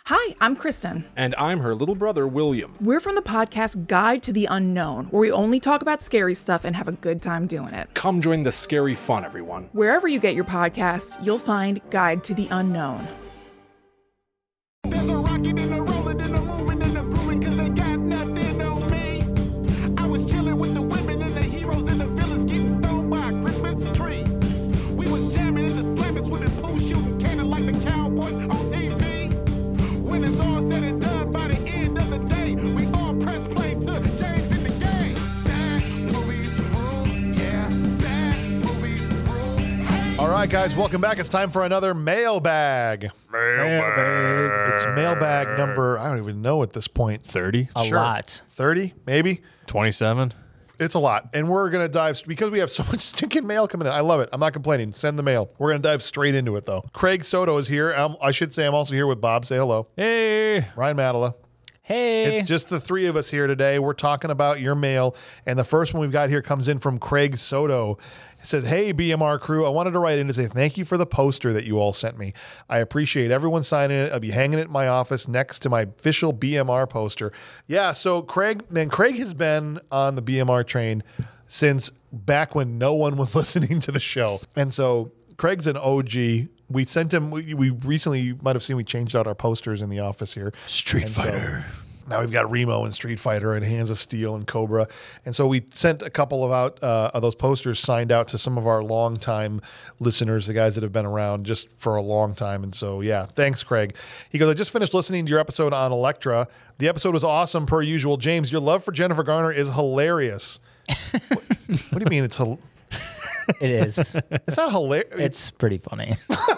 Hi, I'm Kristen. And I'm her little brother, William. We're from the podcast Guide to the Unknown, where we only talk about scary stuff and have a good time doing it. Come join the scary fun, everyone. Wherever you get your podcasts, you'll find Guide to the Unknown. There's a rocket in the rolling, in the moving, in the grooving, cause they got nothing on me. I was chilling with the women and the heroes and the villains getting stoned by a Christmas tree. We was jamming in the slamming, swimming pool, shooting cannon like the Cowboys on TV. When it's all said and done, by the end of the day, we all press play to James in the game. Bad movies rule, yeah, bad movies rule. Hey. All right, guys, welcome back. It's time for another mailbag. It's mailbag number, I don't even know at this point. 30? A lot. 30, maybe? 27? It's a lot. And we're going to dive, because we have so much stinking mail coming in. I love it. I'm not complaining. Send the mail. We're going to dive straight into it, though. Craig Soto is here. I should say I'm also here with Bob. Say hello. Hey! Ryan Madela. Hey. It's just the three of us here today. We're talking about your mail. And the first one we've got here comes in from Craig Soto. It says, hey, BMR crew, I wanted to write in to say thank you for the poster that you all sent me. I appreciate everyone signing it. I'll be hanging it in my office next to my official BMR poster. Yeah, so Craig has been on the BMR train since back when no one was listening to the show. And so Craig's an OG. We sent him, we recently, you might have seen, we changed out our posters in the office here. Street And Fighter. Now we've got Remo and Street Fighter and Hands of Steel and Cobra. And so we sent a couple of those posters signed out to some of our longtime listeners, the guys that have been around just for a long time. And so, yeah, thanks, Craig. He goes, I just finished listening to your episode on Elektra. The episode was awesome per usual. James, your love for Jennifer Garner is hilarious. What do you mean it's hilarious? It is. It's not hilarious. It's pretty funny.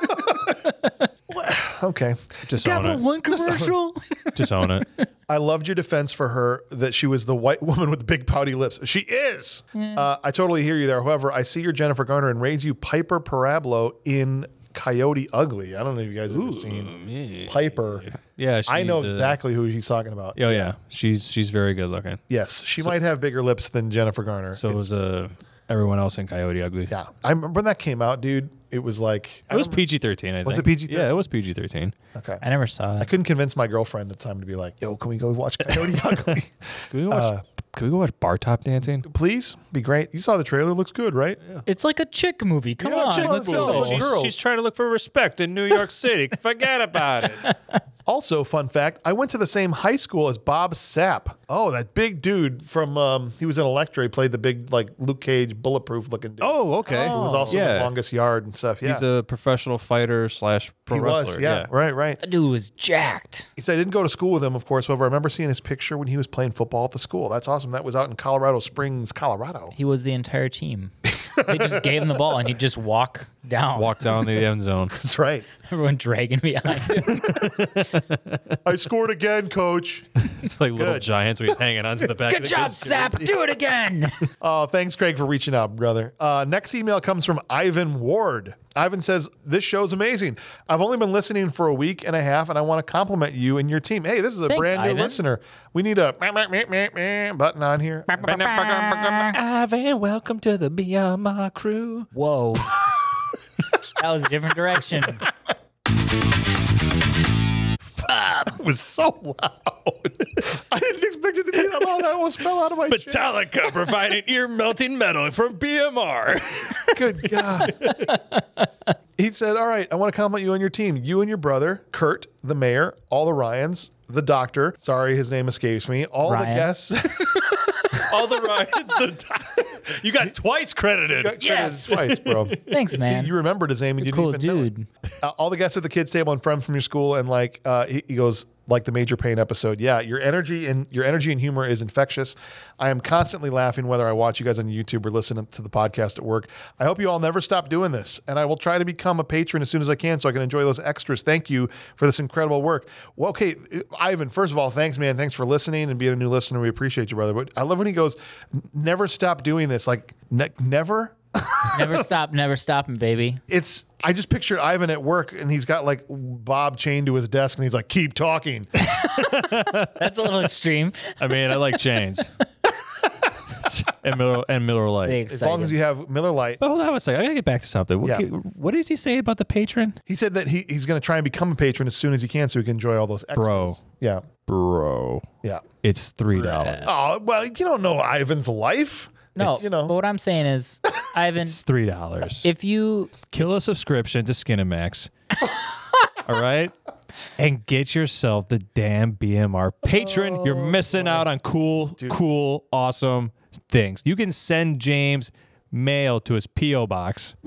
Okay. Just own it. One commercial. Just own it. I loved your defense for her that she was the white woman with the big pouty lips. She is. Yeah. I totally hear you there. However, I see your Jennifer Garner and raise you Piper Parablo in Coyote Ugly. I don't know if you guys have ever seen Piper. Yeah, I know she's, exactly who he's talking about. Oh, yeah. She's very good looking. Yes, she might have bigger lips than Jennifer Garner. So was everyone else in Coyote Ugly. Yeah. I remember when that came out, dude. It was like... It was PG-13, I think. Was it PG-13? Yeah, it was PG-13. Okay. I never saw I it. couldn't convince my girlfriend at the time to be like, yo, can we go watch Coyote Ugly? Can we go watch Bar Top Dancing? Please? Be great. You saw the trailer. Looks good, right? Yeah. It's like a chick movie. Come on, let's go. She's trying to look for respect in New York City. Forget about it. Also, fun fact, I went to the same high school as Bob Sapp. Oh, that big dude from, he was in Elektra. He played the big, like, Luke Cage, bulletproof looking dude. Oh, okay. Who was also in yeah. the Longest Yard and stuff. Yeah. He's a professional fighter / pro He wrestler. was, yeah. Right. That dude was jacked. He said I didn't go to school with him, of course. However, I remember seeing his picture when he was playing football at the school. That's awesome. That was out in Colorado Springs, Colorado. He was the entire team. They just gave him the ball and he'd just walk down. Walk down the end zone. That's right. Everyone dragging behind him. I scored again, coach. It's like little giants where he's hanging onto the back of Good the job, kid's Sap. Do it again. Oh, thanks, Craig, for reaching out, brother. Next email comes from Ivan Ward. Ivan says, this show's amazing. I've only been listening for a week and a half, and I want to compliment you and your team. Hey, this is a Thanks, brand new Ivan. listener. We need a button on here. Ivan, welcome to the BMR crew. Whoa. That was a different direction. It was so loud. I didn't expect it to be that loud. I almost fell out of my chair. Metallica providing ear-melting metal from BMR. Good God. He said, all right, I want to compliment you on your team. You and your brother, Kurt, the mayor, all the Ryans, the doctor. Sorry, his name escapes me. All Ryan. the guests. All the Ryans. You got twice credited. Yes. Twice, bro. Thanks, man. See, you remembered his name and you Cool didn't even know it. dude. All the guests at the kids' table and friends from your school, and like he goes, like the Major Payne episode. Yeah, your energy and humor is infectious. I am constantly laughing whether I watch you guys on YouTube or listen to the podcast at work. I hope you all never stop doing this, and I will try to become a patron as soon as I can so I can enjoy those extras. Thank you for this incredible work. Well, okay, Ivan, first of all, thanks, man. Thanks for listening and being a new listener. We appreciate you, brother. But I love when he goes, never stop doing this. Like, never? Never stopping, baby. I just pictured Ivan at work and he's got like Bob chained to his desk and he's like, keep talking. That's a little extreme. I mean, I like chains. and Miller Lite. They As long as you have Miller Lite. But hold on a second. I gotta get back to something. What does he say about the patron? He said that he's going to try and become a patron as soon as he can so he can enjoy all those extras. Bro. Yeah. Bro. Yeah. It's $3. Oh, well, you don't know Ivan's life. No, You know. but what I'm saying is, Ivan, It's $3. if you Kill a subscription to Skinamax. All right? And get yourself the damn BMR patron. You're missing out on cool, awesome things. You can send James mail to his P.O. box.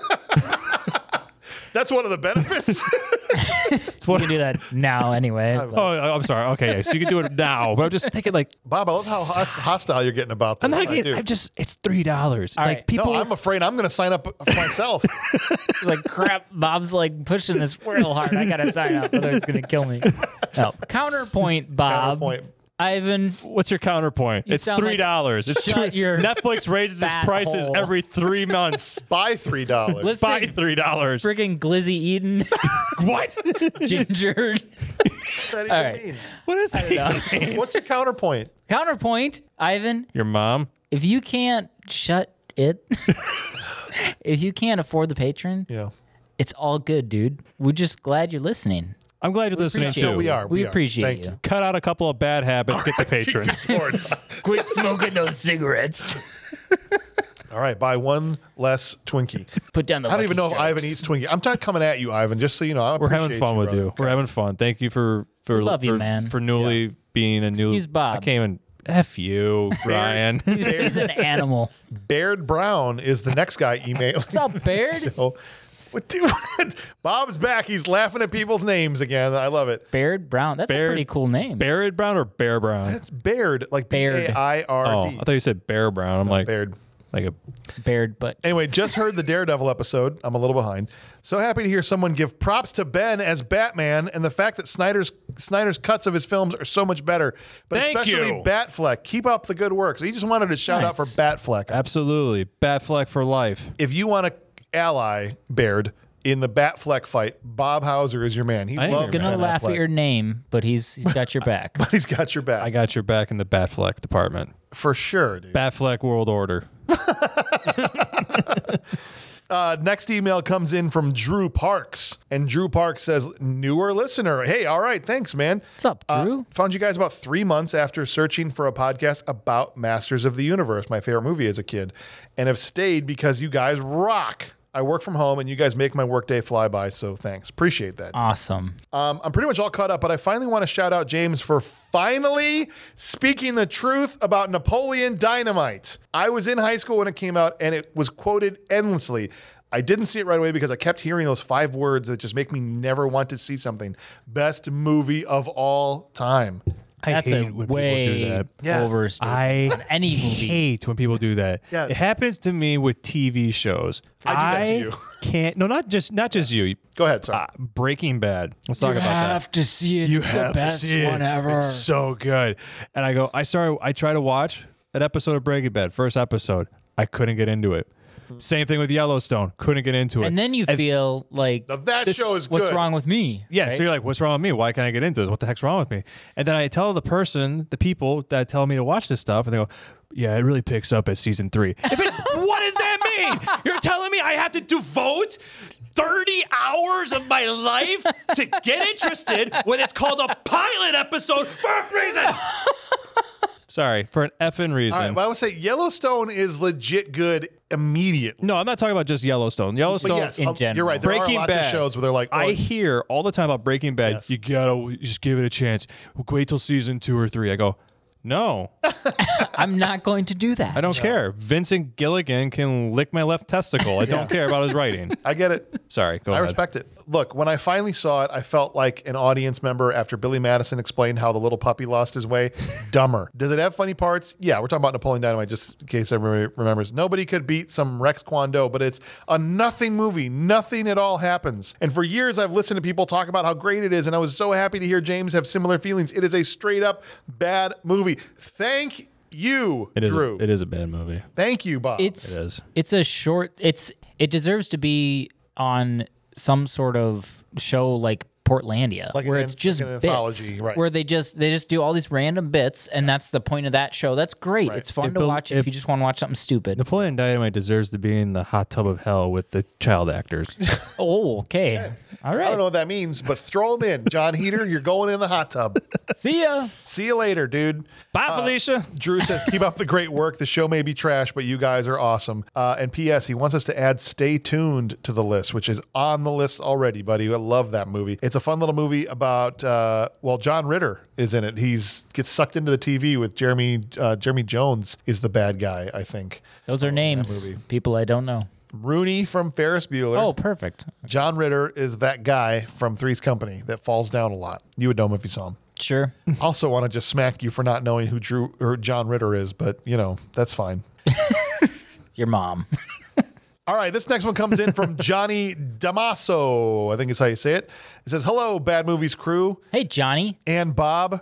That's one of the benefits. you can do that now anyway. Oh, I'm sorry. Okay, yeah, so you can do it now. But I'm just thinking, like, Bob, I love how hostile you're getting about this. I'm not I getting, do. it's $3. All Like, right. people. No, I'm afraid I'm going to sign up for myself. Like, crap, Bob's like pushing this real hard. I gotta sign up, otherwise it's gonna kill me. No. Counterpoint, Bob. Counterpoint. Ivan, What's your counterpoint? It's sound like- $3. It's Shut your Netflix raises its fat prices hole. every 3 months. Buy $3. listen, Buy $3. friggin' Glizzy Eden, What? Ginger. What's that even All right. mean? What is that? know. even mean? What's your counterpoint? Counterpoint, Ivan, Your mom? if you can't shut it, if you can't afford the patron, Yeah. it's all good, dude. We're just glad you're listening. I'm glad you're listening appreciate too. it. We are. We are. appreciate Thank you. Cut out a couple of bad habits. Get the patron. Lord. Quit smoking those cigarettes. All right, buy one less Twinkie. Put down the I don't even know Lucky if Ivan Strikes. eats Twinkie. I'm not coming at you, Ivan. Just so you know, I We're having appreciate fun with brother. you. We're having fun. Thank you for love you, for, man. for newly being a new. Excuse Bob. I can't even. F you, Ryan. He's an animal. Baird Brown is the next guy emailing. What's up, Baird? Oh, what, dude, Bob's back. He's laughing at people's names again. I love it. Baird Brown. That's a Baird- pretty cool name. Barrett Brown or Bear Brown? That's Baird, like Baird. Oh, B-A-I-R-D. I thought you said Bear Brown. I'm like, Baird. like a. Baird, but Anyway, just heard the Daredevil episode. I'm a little behind. So happy to hear someone give props to Ben as Batman and the fact that Snyder's cuts of his films are so much better. But Thank especially you. Batfleck. Keep up the good work. So he just wanted to shout out for Nice. Batfleck. Absolutely, Batfleck for life. If you want to ally Baird in the Batfleck fight, Bob Hauser is your man. He I am loves your gonna Ben laugh Affleck. at your name, but he's got your back. But he's got your back. I got your back in the Batfleck department. for sure, dude. Batfleck World Order. Next email comes in from Drew Parks. And Drew Parks says, newer listener. Hey, all right. Thanks, man. What's up, Drew? Found you guys about 3 months after searching for a podcast about Masters of the Universe, my favorite movie as a kid, and have stayed because you guys rock. I work from home and you guys make my workday fly by, so thanks. Appreciate that. Awesome. I'm pretty much all caught up, but I finally want to shout out James for finally speaking the truth about Napoleon Dynamite. I was in high school when it came out and it was quoted endlessly. I didn't see it right away because I kept hearing those 5 words that just make me never want to see something. Best movie of all time. That's a way Yes. overstatement. I on any movie. hate when people do that. Yes. It happens to me with TV shows. I do that to you. Can't. No, not just you. Go ahead, sorry. Breaking Bad. Let's talk about that. to see it. You have to see it. It's so good. And I try to watch an episode of Breaking Bad, first episode. I couldn't get into it. Same thing with Yellowstone. Couldn't get into it. And then you feel like, Now that show is what's good. wrong with me? Yeah, right? so you're like, what's wrong with me? Why can't I get into this? What the heck's wrong with me? And then I tell the people that tell me to watch this stuff, and they go, yeah, it really picks up at season 3. What does that mean? You're telling me I have to devote 30 hours of my life to get interested when it's called a pilot episode for a reason? Sorry, for an effing reason. All right, well, I would say Yellowstone is legit good immediately. No, I'm not talking about just Yellowstone. But Yellowstone. yes, in general. you're right. There Breaking are lots Bad. of shows where they're like, oh, I hear all the time about Breaking Bad. Yes. You gotta just give it a chance. Wait till season 2 or 3. I go, no, I'm not going to do that. I don't care. Vincent Gilligan can lick my left testicle. I don't care about his writing. I get it. Sorry, go I ahead. respect it. Look, when I finally saw it, I felt like an audience member after Billy Madison explained how the little puppy lost his way. Dumber. Does it have funny parts? Yeah, we're talking about Napoleon Dynamite, just in case everybody remembers. Nobody could beat some Rex Kwon Do, but it's a nothing movie. Nothing at all happens. And for years, I've listened to people talk about how great it is, and I was so happy to hear James have similar feelings. It is a straight up bad movie. Thank you, Drew. It is a bad movie. Thank you, Bob. It is. It's a short. It deserves to be on some sort of show like Portlandia, Like where an- it's just like an bits, anthology, right. where they just do all these random bits, and that's the point of that show. That's great. Right. It's fun It to built- watch if it- you just want to watch something stupid. Napoleon Dynamite deserves to be in the hot tub of hell with the child actors. Oh, okay. All I right. don't know what that means, but throw them in. John Heater, you're going in the hot tub. See ya. See you later, dude. Bye, Felicia. Drew says, keep up the great work. The show may be trash, but you guys are awesome. And P.S., he wants us to add Stay Tuned to the list, which is on the list already, buddy. I love that movie. It's a fun little movie about, John Ritter is in it. Gets sucked into the TV with Jeremy Jones is the bad guy, I think. Those are names. movie. People I don't know. Rooney from Ferris Bueller. Oh, perfect. John Ritter is that guy from Three's Company that falls down a lot. You would know him if you saw him. Sure. Also want to just smack you for not knowing who Drew or John Ritter is, but that's fine. Your mom. All right, this next one comes in from Johnny Damaso. I think is how you say it. It says, "Hello, Bad Movies crew Hey, Johnny. and Bob.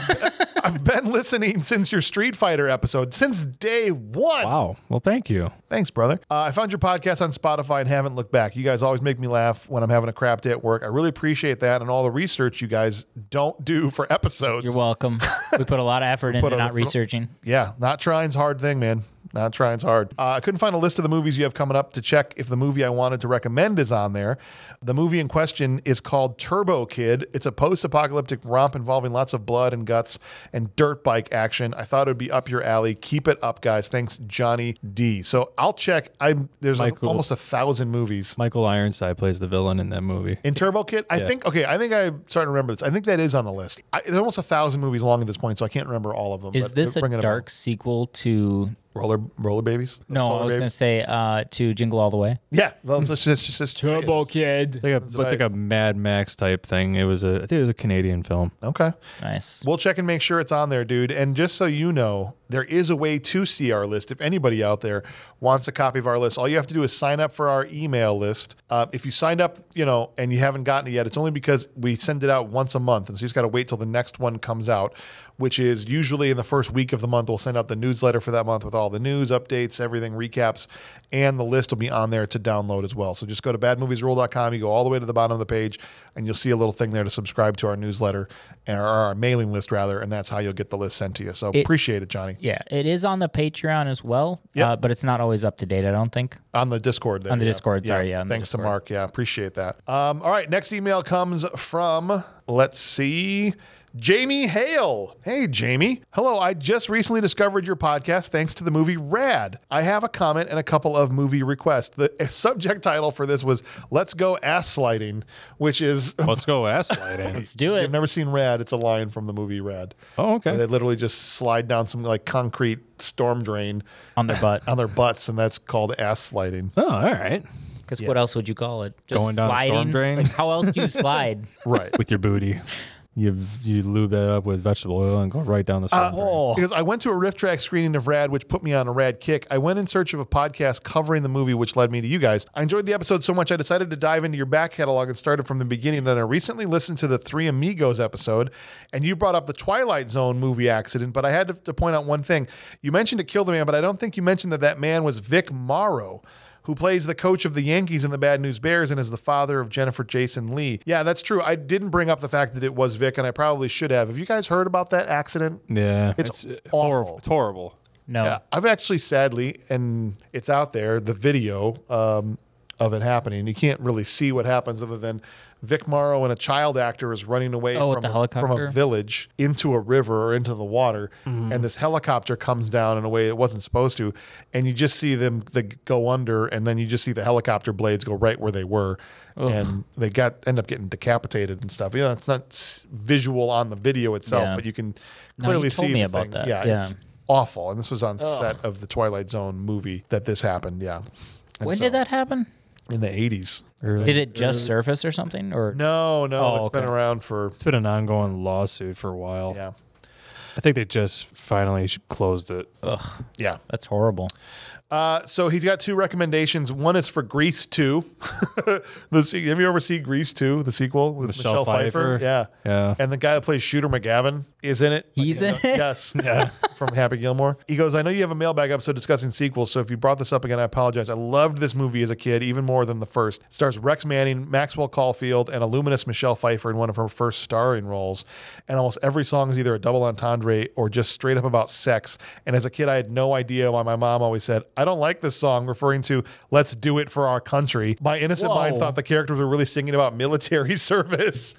I've been listening since your Street Fighter episode since day one. Wow. Well, thank you. Thanks, brother. I found your podcast on Spotify and haven't looked back. You guys always make me laugh when I'm having a crap day at work. I really appreciate that and all the research you guys don't do for episodes. You're welcome. We put a lot of effort into put not a- researching. Yeah, not trying's a hard thing, man. Not trying's hard. I couldn't find a list of the movies you have coming up to check if the movie I wanted to recommend is on there. The movie in question is called Turbo Kid. It's a post-apocalyptic romp involving lots of blood and guts and dirt bike action. I thought it would be up your alley. Keep it up, guys. Thanks, Johnny D. So I'll check. There's almost 1,000 movies. Michael Ironside plays the villain in that movie. In Turbo Kid, I think I'm starting to remember this. I think that is on the list. There's almost 1,000 movies long at this point, so I can't remember all of them. Is but this a bringing them dark sequel to... up. Roller Babies? No, Solar I was going to Babies? say to Jingle All the Way. Yeah, well, it's just Kid. It's like a Mad Max type thing. I think it was a Canadian film. Okay. Nice. We'll check and make sure it's on there, dude. And just so you know, there is a way to see our list. If anybody out there wants a copy of our list, all you have to do is sign up for our email list. If you signed up, and you haven't gotten it yet, it's only because we send it out once a month. And so you just got to wait till the next one comes out, which is usually in the first week of the month. We'll send out the newsletter for that month with all the news, updates, everything, recaps, and the list will be on there to download as well. So just go to badmoviesrule.com. You go all the way to the bottom of the page, and you'll see a little thing there to subscribe to our newsletter, or our mailing list, rather, and that's how you'll get the list sent to you. So appreciate it, Johnny. Yeah, it is on the Patreon as well, Yep. but it's not always up to date, I don't think. On the Discord. There, On the Discord, sorry, on the Thanks Discord. to Mark. Yeah, appreciate that. All right, next email comes from, let's see, Jamie Hale. Hey, Jamie. Hello, I just recently discovered your podcast thanks to the movie Rad. I have a comment and a couple of movie requests. The subject title for this was Let's Go Ass Sliding, which is... Let's go ass sliding. Let's do You've it. never seen Rad. It's a line from the movie Rad. Oh, Where they okay. literally just slide down some concrete storm drain On their butt. on their butts, and that's called ass sliding. Oh, all right. Because what else would you call it? Just Going down a sliding? storm drain? Like, how else do you slide? Right. With your booty. You lube that up with vegetable oil and go right down the storm drain. Oh, Because I went to a Riff Track screening of Rad, which put me on a rad kick. I went in search of a podcast covering the movie, which led me to you guys. I enjoyed the episode so much, I decided to dive into your back catalog and started from the beginning. And I recently listened to the Three Amigos episode, and you brought up the Twilight Zone movie accident. But I had to point out one thing. You mentioned it killed a man, but I don't think you mentioned that man was Vic Morrow, who plays the coach of the Yankees in the Bad News Bears and is the father of Jennifer Jason Leigh. Yeah, that's true. I didn't bring up the fact that it was Vic, and I probably should have. Have you guys heard about that accident? Yeah. It's horrible. awful. It's horrible. no. Yeah, I've actually, sadly, and it's out there, the video of it happening. You can't really see what happens other than Vic Morrow and a child actor is running away Oh, with from the from helicopter? a village into a river or into the water, Mm-hmm. and this helicopter comes down in a way it wasn't supposed to, and you just see them go under, and then you just see the helicopter blades go right where they were, and they end up getting decapitated and stuff. It's not visual on the video itself, Yeah. but you can No, clearly you told see me the about thing. that. Yeah, Yeah. it's awful, and this was on set of the Twilight Zone movie that this happened. Yeah. And When so- did that happen? In the 80s. Did it just surface or something? Or No, Oh, it's been okay. around for, It's been an ongoing lawsuit for a while. yeah. I think they just finally closed it. Ugh, Yeah. that's horrible. So he's got 2 recommendations. One is for Grease 2. Have you ever seen Grease 2, the sequel with Michelle Pfeiffer? Yeah. Yeah. And the guy that plays Shooter McGavin is in it. He's in it? Yes. Yeah. From Happy Gilmore. He goes, I know you have a mailbag episode discussing sequels, so if you brought this up again, I apologize. I loved this movie as a kid, even more than the first. It stars Rex Manning, Maxwell Caulfield, and a luminous Michelle Pfeiffer in one of her first starring roles. And almost every song is either a double entendre or just straight up about sex. And as a kid, I had no idea why my mom always said, I don't like this song, referring to Let's Do It for Our Country. My innocent mind thought the characters were really singing about military service.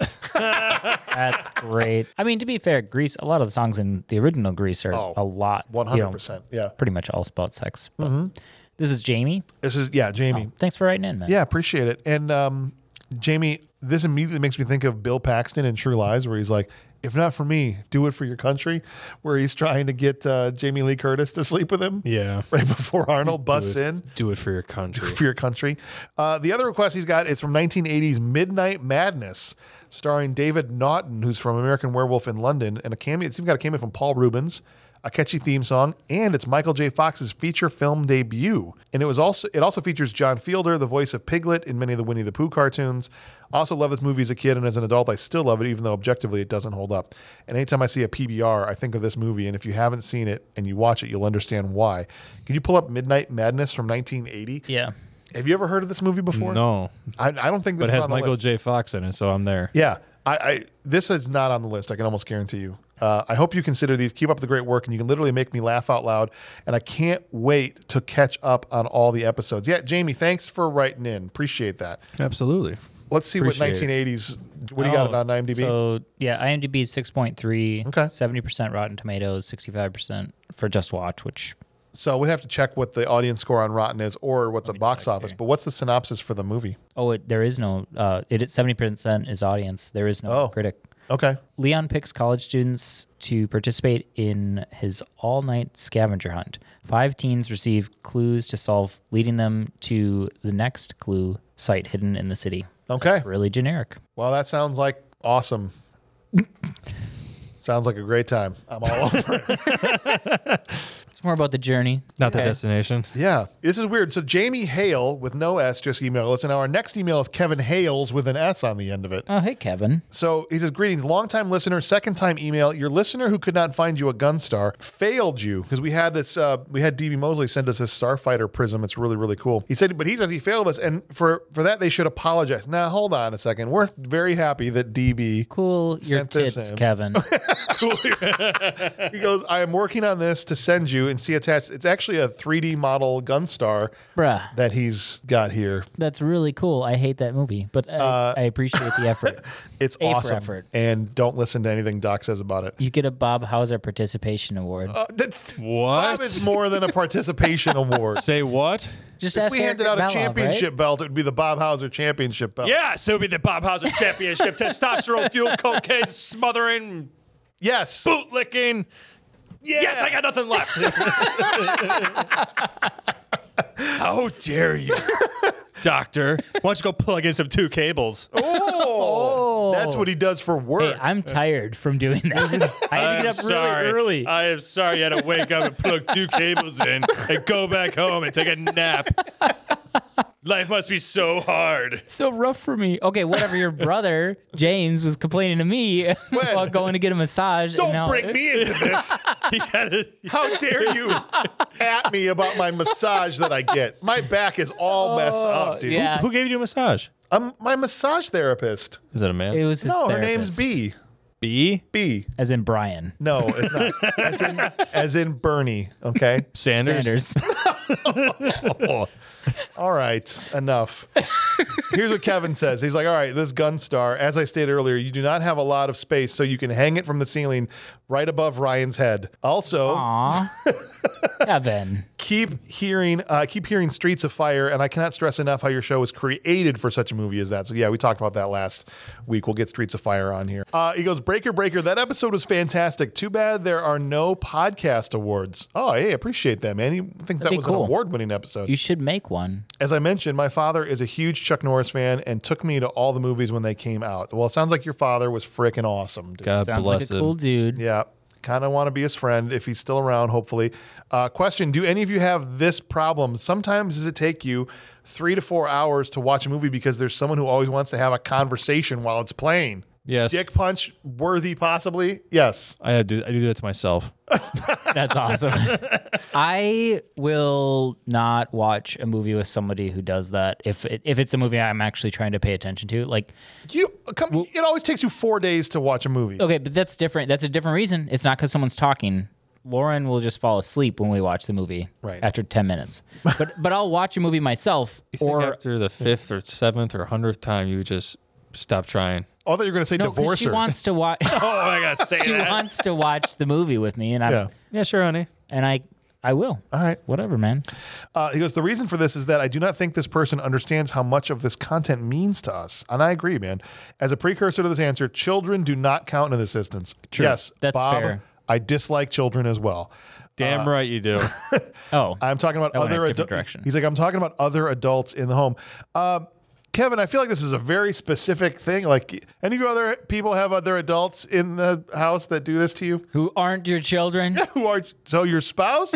That's great. I mean, to be fair, Grease, a lot of the songs in the original Grease are a lot. 100%. Yeah. Pretty much all about sex. But This is Jamie. This is, Jamie. Thanks for writing in, man. Yeah, appreciate it. And Jamie, this immediately makes me think of Bill Paxton in True Lies, where he's like, if not for me, do it for your country, where he's trying to get Jamie Lee Curtis to sleep with him. Yeah. Right before Arnold busts in. Do it for your country. For your country. The other request he's got is from 1980's Midnight Madness, starring David Naughton, who's from American Werewolf in London, and a cameo. It's even got a cameo from Paul Rubens, a catchy theme song, and it's Michael J. Fox's feature film debut. And it also features John Fielder, the voice of Piglet in many of the Winnie the Pooh cartoons. I also love this movie as a kid, and as an adult, I still love it, even though objectively it doesn't hold up. And anytime I see a PBR, I think of this movie, and if you haven't seen it and you watch it, you'll understand why. Can you pull up Midnight Madness from 1980? Yeah. Have you ever heard of this movie before? No. I don't think this But is it has on the Michael list. J. Fox in it, so I'm there. Yeah. This is not on the list. I can almost guarantee you. I hope you consider these. Keep up the great work, and you can literally make me laugh out loud. And I can't wait to catch up on all the episodes. Yeah, Jamie, thanks for writing in. Appreciate that. Absolutely. Let's see Appreciate what 1980s. What do you got it on IMDb? So, IMDb is 6.3. Okay. 70% Rotten Tomatoes, 65% for Just Watch, which... So we have to check what the audience score on Rotten is, or what the box office. But what's the synopsis for the movie? there is no... it is 70% is audience. There is no critic. Okay. Leon picks college students to participate in his all-night scavenger hunt. 5 teens receive clues to solve, leading them to the next clue site hidden in the city. Okay. That's really generic. Well, that sounds like awesome. Sounds like a great time. I'm all over it. It's more about the journey. Not the destination. Yeah. This is weird. So Jamie Hale with no S just emailed us. And now our next email is Kevin Hales with an S on the end of it. Oh, hey, Kevin. So he says, greetings, longtime listener, second time email. Your listener who could not find you a Gunstar failed you because we had this, we had DB Mosley send us this Starfighter prism. It's really, really cool. He said, but he says he failed us. And for that, they should apologize. Now, hold on a second. We're very happy that DB Cool your sent this tits, in. Kevin. He goes, I am working on this to send you and see attached. It's actually a 3D model Gunstar Bruh, that he's got here. that's really cool. I hate that movie, but I appreciate the effort. It's A for awesome. effort. And don't listen to anything Doc says about it. You get a Bob Hauser participation award. That's What? Bob is more than a participation award. Say what? Just If ask we Eric handed out a Belov, championship right? belt, it would be the Bob Hauser championship belt. Yes, it would be the Bob Hauser Championship. Testosterone fueled cocaine smothering, Yes. bootlicking. Yeah. Yes, I got nothing left. How dare you, doctor? Why don't you go plug in some 2 cables? Oh, that's what he does for work. Hey, I'm tired from doing that. I had to get up really early. I am sorry you had to wake up and plug 2 cables in and go back home and take a nap. Life must be so hard. So rough for me. Okay, whatever. Your brother James was complaining to me about going to get a massage. Don't and now, bring me into this. How dare you at me about my massage that I get? My back is all messed up, dude. yeah. Who gave you a massage? My massage therapist. Is that a man? It was his No, her therapist. name's B. B? B. As in Brian No, it's not. as in Bernie, okay? Sanders? Oh. All right, enough. Here's what Kevin says. He's like, all right, this Gunstar, as I stated earlier, you do not have a lot of space, so you can hang it from the ceiling right above Ryan's head. Also, Aw. Kevin. keep hearing Streets of Fire, and I cannot stress enough how your show was created for such a movie as that. So yeah, we talked about that last week. We'll get Streets of Fire on here. He goes, Breaker, that episode was fantastic. Too bad there are no podcast awards. Oh, hey, appreciate that, man. You think that be was cool. an award-winning episode. You should make one. As I mentioned, my father is a huge Chuck Norris fan and took me to all the movies when they came out. Well, it sounds like your father was freaking awesome, dude. God Sounds bless like a him. cool dude. Yeah. Kind of want to be his friend if he's still around, hopefully. Question, do any of you have this problem? Sometimes does it take you 3 to 4 hours to watch a movie because there's someone who always wants to have a conversation while it's playing? Yes. Dick punch worthy, possibly? Yes. I do that to myself. That's awesome. I will not watch a movie with somebody who does that if it's a movie I'm actually trying to pay attention to. Like, It always takes you 4 days to watch a movie. okay, but that's different. That's a different reason. It's not because someone's talking. Lauren will just fall asleep when we watch the movie after 10 minutes. But I'll watch a movie myself. You think after the 5th or 7th or 100th time, you would just stop trying? Oh, I thought you were going to say No, 'cause divorce she her. wants to watch. I gotta say She wants to watch the movie with me, and Yeah, sure, honey. I will. All right. Whatever, man. He goes, the reason for this is that I do not think this person understands how much of this content means to us. And I agree, man. As a precursor to this answer, children do not count in this instance. True. Yes, That's Bob, fair. I dislike children as well. Damn right you do. Oh, I'm talking about That went in other a different adults. direction. He's like, I'm talking about other adults in the home. Kevin, I feel like this is a very specific thing. Like, any of you other people have other adults in the house that do this to you? who aren't your children? Who are so your spouse?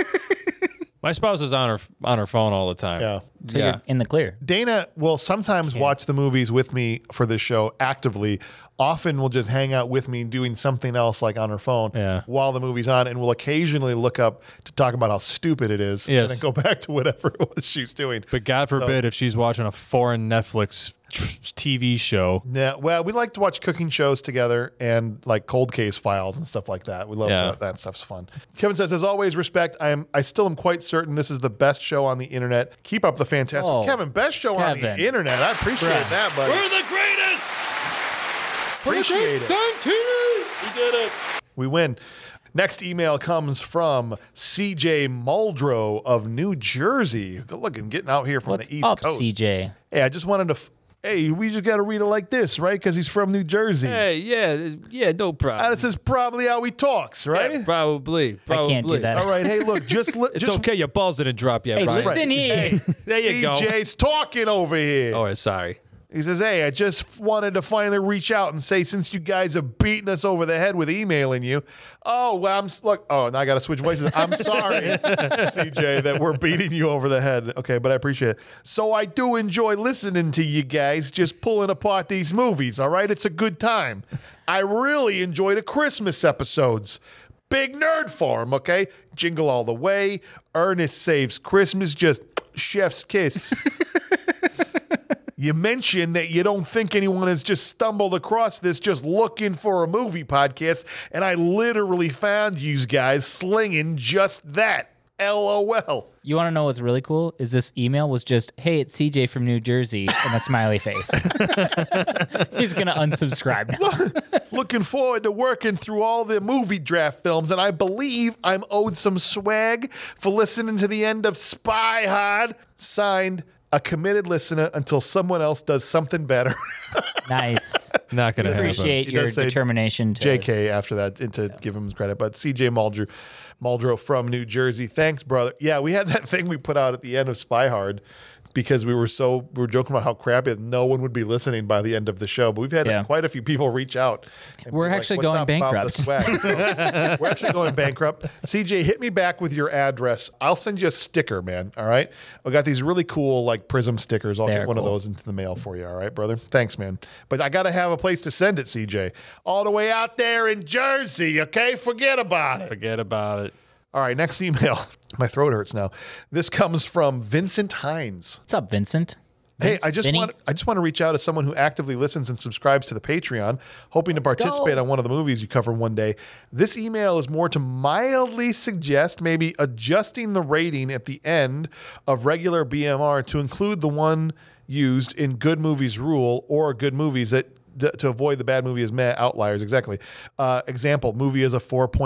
My spouse is on her phone all the time. Yeah. So you're in the clear. Dana will sometimes watch the movies with me for this show actively. Often will just hang out with me doing something else like on her phone while the movie's on, and will occasionally look up to talk about how stupid it is and then go back to whatever it was she was doing. But God forbid if she's watching a foreign Netflix TV show. Yeah, well, we like to watch cooking shows together and like cold case files and stuff like that. We love that stuff's fun. Kevin says, as always, respect. I still am quite certain this is the best show on the internet. Keep up the fantastic Kevin, best show on the internet. I appreciate that, buddy. We're the greatest. Appreciate it. We did it. We win. Next email comes from CJ Muldrow of New Jersey. Good looking, getting out here from What's the East up, Coast. CJ? Hey, I just wanted to. Hey, we just got to read it like this, right? Because he's from New Jersey. Hey, yeah, no problem. This is probably how he talks, right? Yeah, probably. I can't do that. All right. Hey, look, just It's okay. Your balls didn't drop yet, Hey, Ryan. listen here. There you go. CJ's talking over here. Oh, sorry. He says, hey, I just wanted to finally reach out and say, since you guys are beating us over the head with emailing you, now I got to switch voices. I'm sorry, CJ, that we're beating you over the head. Okay, but I appreciate it. So I do enjoy listening to you guys just pulling apart these movies, all right? It's a good time. I really enjoy the Christmas episodes. Big nerd farm, okay? Jingle All the Way, Ernest Saves Christmas, just chef's kiss. You mentioned that you don't think anyone has just stumbled across this just looking for a movie podcast, and I literally found you guys slinging just that. LOL. You want to know what's really cool? Is this email was just, hey, it's CJ from New Jersey, and a smiley face. He's going to unsubscribe now. Looking forward to working through all the movie draft films, and I believe I'm owed some swag for listening to the end of Spy Hard. Signed, a committed listener until someone else does something better. Nice. Not going to happen. Appreciate He your does say determination to JK after that, and to give him credit. But CJ Muldrow from New Jersey. Thanks, brother. Yeah, we had that thing we put out at the end of Spy Hard because we were joking about how crappy no one would be listening by the end of the show. But we've had quite a few people reach out. And We're be like, actually "What's going up about bankrupt." the swag?" We're actually going bankrupt. CJ, hit me back with your address. I'll send you a sticker, man. All right. I got these really cool like Prism stickers. I'll They're get one of cool. those into the mail for you. All right, brother. Thanks, man. But I got to have a place to send it, CJ. All the way out there in Jersey. Okay, forget about it. Forget about it. All right, next email. My throat hurts now. This comes from Vincent Hines. What's up, Vincent? Hey, I just Vinny? want to reach out to someone who actively listens and subscribes to the Patreon, hoping to participate on one of the movies you cover one day. This email is more to mildly suggest maybe adjusting the rating at the end of regular BMR to include the one used in Good Movies Rule or Good Movies that to avoid the bad movie as meh outliers. Exactly. Example, movie is a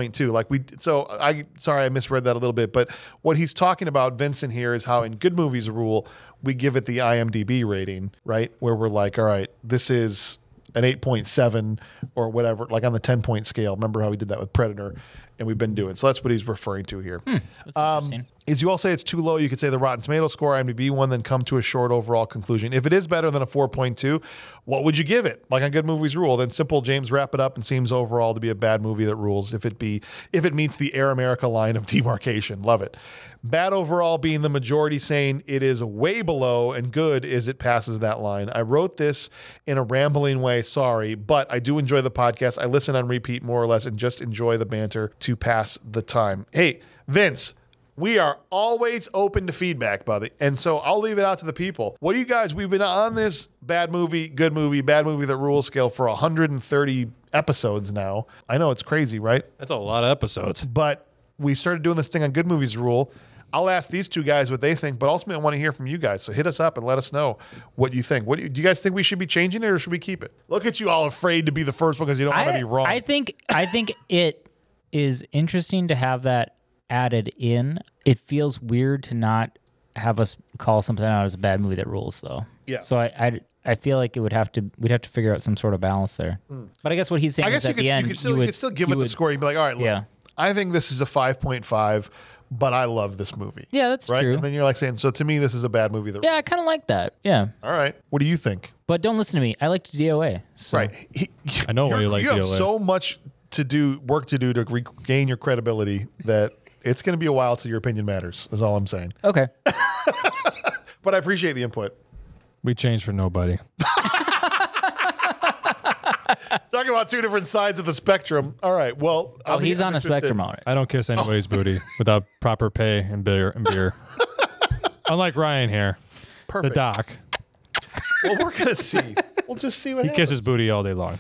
4.2. Sorry, I misread that a little bit, but what he's talking about, Vincent, here is how in Good Movies Rule, we give it the IMDb rating, right? Where we're like, all right, this is an 8.7 or whatever, like on the 10-point scale. Remember how we did that with Predator? And we've been doing. So that's what he's referring to here. That's interesting. is you all say it's too low. You could say the Rotten Tomato score, IMDb one, then come to a short overall conclusion. If it is better than a 4.2, what would you give it? Like on Good Movies Rule, then simple James wrap it up and seems overall to be a bad movie that rules if it meets the Air America line of demarcation. Love it. Bad overall being the majority saying it is way below, and good is it passes that line. I wrote this in a rambling way, sorry, but I do enjoy the podcast. I listen on repeat more or less and just enjoy the banter to pass the time. Hey, Vince, we are always open to feedback, buddy. And so I'll leave it out to the people. What do you guys, we've been on this bad movie that rules scale for 130 episodes now. I know it's crazy, right? That's a lot of episodes. But we started doing this thing on Good Movies Rule. I'll ask these two guys what they think, but ultimately I want to hear from you guys. So hit us up and let us know what you think. Do you guys think we should be changing it or should we keep it? Look at you all afraid to be the first one because you don't want to be wrong. I think it is interesting to have that added in. It feels weird to not have us call something out as a bad movie that rules, though. Yeah. So I feel like we'd have to figure out some sort of balance there. But I guess what he's saying is at the end, you could still give it the score. You'd be like, all right, look, Yeah. I think this is a 5.5, but I love this movie. Yeah, that's right? true. And then you're like saying, so to me, this is a bad movie. Yeah, I kind of like that. Yeah. All right. What do you think? But don't listen to me. I like DOA. So. Right. I know why you like You have DOA. so much work to do to regain your credibility that it's going to be a while till your opinion matters, is all I'm saying. Okay. But I appreciate the input. We changed for nobody. Talking about two different sides of the spectrum. All right. Well, He's on a spectrum, all right. I don't kiss anybody's booty without proper pay and beer. Unlike Ryan here, Perfect. the doc. Well, we're going to see. We'll just see what He happens. kisses booty all day long.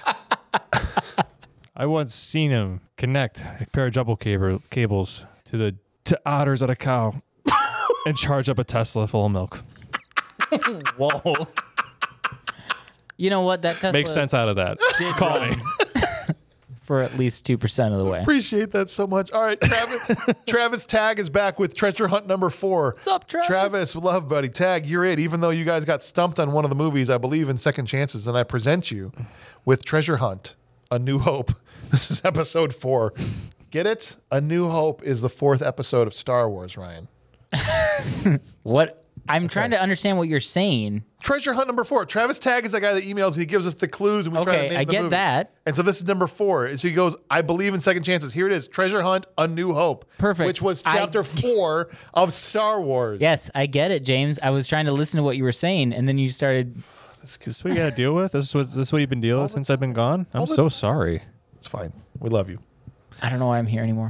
I once seen him connect a pair of double cables to otters at a cow and charge up a Tesla full of milk. Whoa. You know what? That Tesla Makes sense out of that. Call me. for at least 2% of the way. Appreciate that so much. All right, Travis Tag is back with Treasure Hunt number 4. What's up, Travis? Travis, love, buddy. Tag, you're it. Even though you guys got stumped on one of the movies, I believe in second chances, and I present you with Treasure Hunt, A New Hope. This is episode 4. Get it? A New Hope is the 4th episode of Star Wars, Ryan. What? I'm trying to understand what you're saying. Treasure Hunt number 4. Travis Tag is the guy that emails. He gives us the clues, and we try to Okay, name I the get movie. that. And so this is number 4. So he goes, I believe in second chances. Here it is. Treasure Hunt, A New Hope. Perfect. Which was chapter 4 of Star Wars. Yes, I get it, James. I was trying to listen to what you were saying, and then you started. This is what you got to deal with? This is what you've been dealing with since I've been gone? I'm so sorry. It's fine. We love you. I don't know why I'm here anymore.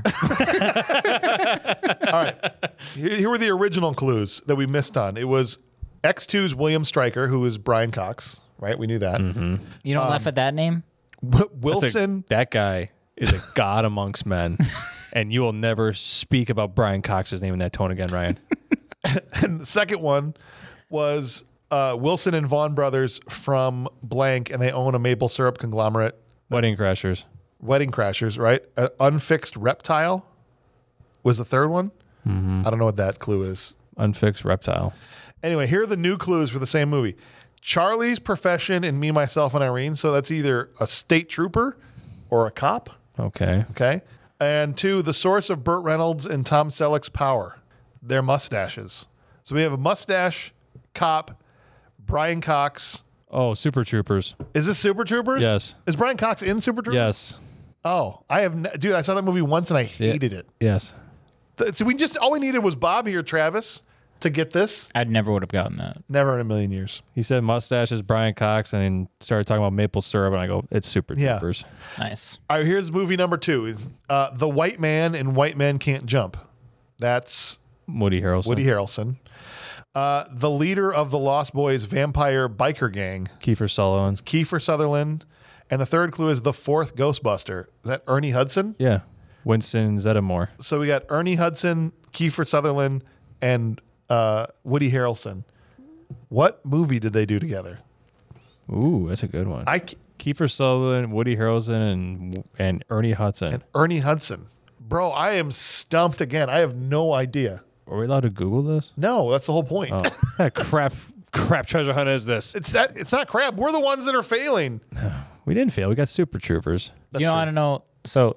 All right. Here were the original clues that we missed on. It was X2's William Stryker, who is Brian Cox, right? We knew that. You don't laugh at that name? Wilson. That guy is a god amongst men. And you will never speak about Brian Cox's name in that tone again, Ryan. And the second one was Wilson and Vaughn brothers from blank, and they own a maple syrup conglomerate. Wedding Crashers. Wedding Crashers, right? Unfixed Reptile was the third one. I don't know what that clue is. Unfixed Reptile. Anyway, here are the new clues for the same movie. Charlie's profession in Me, Myself, and Irene. So that's either a state trooper or a cop. Okay. Okay. And 2, the source of Burt Reynolds and Tom Selleck's power. Their mustaches. So we have a mustache, cop, Brian Cox. Oh, Super Troopers. Is this Super Troopers? Yes. Is Brian Cox in Super Troopers? Yes. Oh, dude, I saw that movie once and I hated it. Yes. So all we needed was Bob here, Travis, to get this. I never would have gotten that. Never in a million years. He said mustache is Brian Cox and then started talking about maple syrup, and I go, it's Super Yeah. Troopers. Nice. All right, here's movie number 2. The White Man and White Men Can't Jump. That's Woody Harrelson. Woody Harrelson. The leader of the Lost Boys vampire biker gang, Kiefer Sutherland. Kiefer Sutherland. And the third clue is the 4th Ghostbuster. Is that Ernie Hudson? Yeah. Winston Zeddemore. So we got Ernie Hudson, Kiefer Sutherland, and Woody Harrelson. What movie did they do together? Ooh, that's a good one. Kiefer Sutherland, Woody Harrelson, and Ernie Hudson. Ernie Hudson. Bro, I am stumped again. I have no idea. Are we allowed to Google this? No, that's the whole point. Oh, that crap treasure hunt is this? It's not crap. We're the ones that are failing. We didn't fail. We got Super Troopers. I don't know. So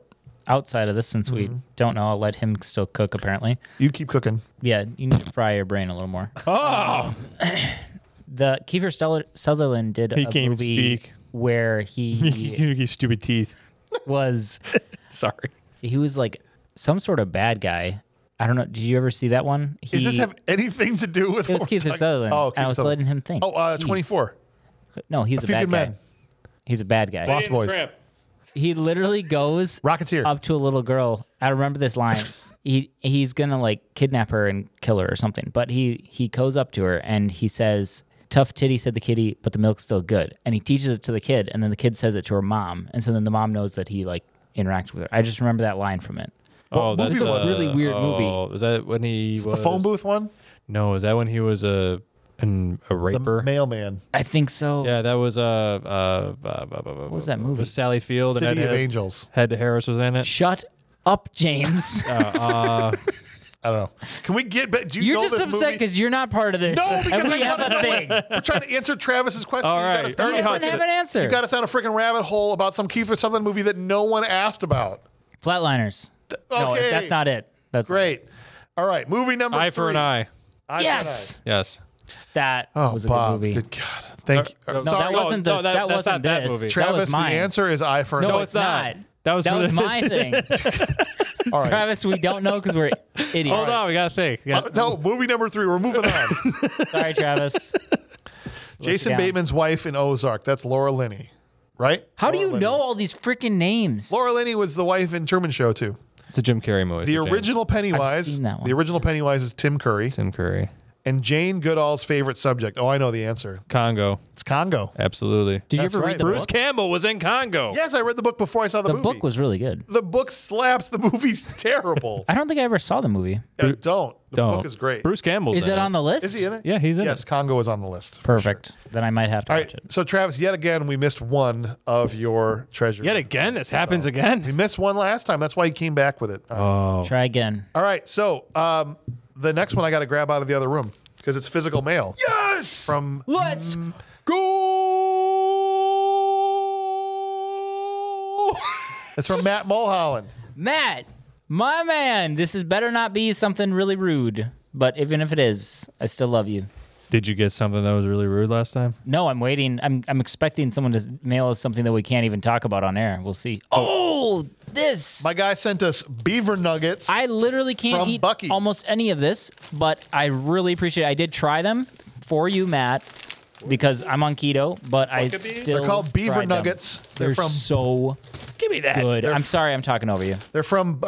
outside of this, since we don't know, I'll let him still cook, apparently. You keep cooking. Yeah, you need to fry your brain a little more. Oh, The Kiefer Sutherland did he a can't even movie speak. where he Stupid teeth. was Sorry. he was like some sort of bad guy. I don't know. Did you ever see that one? Does this have anything to do with It was what we're Kiefer talking- Sutherland. Oh, and I Kiefer was Sutherland. letting him think. Oh, Jeez. 24. No, he's a Few bad Good guy. Men. He's a bad guy. Lost Boys. He literally goes Rocketeer. up to a little girl. I remember this line. He's gonna like kidnap her and kill her or something. But he goes up to her and he says, "Tough titty," said the kitty, "but the milk's still good." And he teaches it to the kid, and then the kid says it to her mom, and so then the mom knows that he like interacted with her. I just remember that line from it. Oh, movie that's was a really weird movie. Oh, is that when he was The phone booth one? No, is that when he was a raper? The mailman. I think so. Yeah, that was What was that movie? Was Sally Field and City of Ed Angels. Harris was in it. Shut up, James. I don't know. Can we get back? Do you You're know just this upset movie? because you're not part of this. No, because and we I have gotta a know thing. We're trying to answer Travis's question. All You got right. us down Ernie a Hudson. Doesn't have an answer. You got us on a freaking rabbit hole about some Kiefer Sutherland movie that no one asked about. Flatliners. No, Okay. that's not it. That's Great. All right. Movie number Eye 3. for an eye. Eye for an Yes, Yes. that eye. Oh, was a Bob. good movie. Good God. Thank you. No, Sorry, that wasn't no, this. that- that that's wasn't not that this. movie. That Travis, was mine. the answer is Eye for an No, eye. it's not. That was That for was the- my thing. All right. Travis, we don't know because we're idiots. Hold on, we gotta think. No, movie number 3. We're moving on. Sorry, Travis. Jason down. Bateman's wife in Ozark. That's Laura Linney, right? How do you Laura know Linney. all these freaking names? Laura Linney was the wife in Truman Show too. It's a Jim Carrey movie. The so James. original Pennywise. seen that one. The original Pennywise is Tim Curry, Tim Curry. and Jane Goodall's favorite subject. Oh, I know the answer. Congo. It's Congo. Absolutely. Did you That's ever right. read the Bruce book? Campbell was in Congo. Yes, I read the book before I saw the The movie. book was really good. The book slaps. The movie's terrible. I don't think I ever saw the movie. Don't. The Don't. book is great. Bruce Campbell's Is in it on the list? Is he in it? Yeah, he's in Yes, it. Congo is on the list. Perfect. Then I might have to All watch right. it. So, Travis, yet again, we missed one of your treasures. Yet again, this happens We again. missed one last time. That's why he came back with it. Oh, Try again. All right. So, the next one I got to grab out of the other room because it's physical mail. yes. From Let's go. It's from Matt Mulholland. Matt, my man. This is better not be something really rude, but even if it is, I still love you. Did you get something that was really rude last time? No, I'm waiting. I'm expecting someone to mail us something that we can't even talk about on air. We'll see. Oh, this. My guy sent us beaver nuggets. I literally can't From eat Buc-ee's. almost any of this, but I really appreciate it. I did try them for you, Matt, because I'm on keto, but I still They're called beaver tried them. nuggets. They're so Give me that. good. I'm sorry I'm talking over you. They're from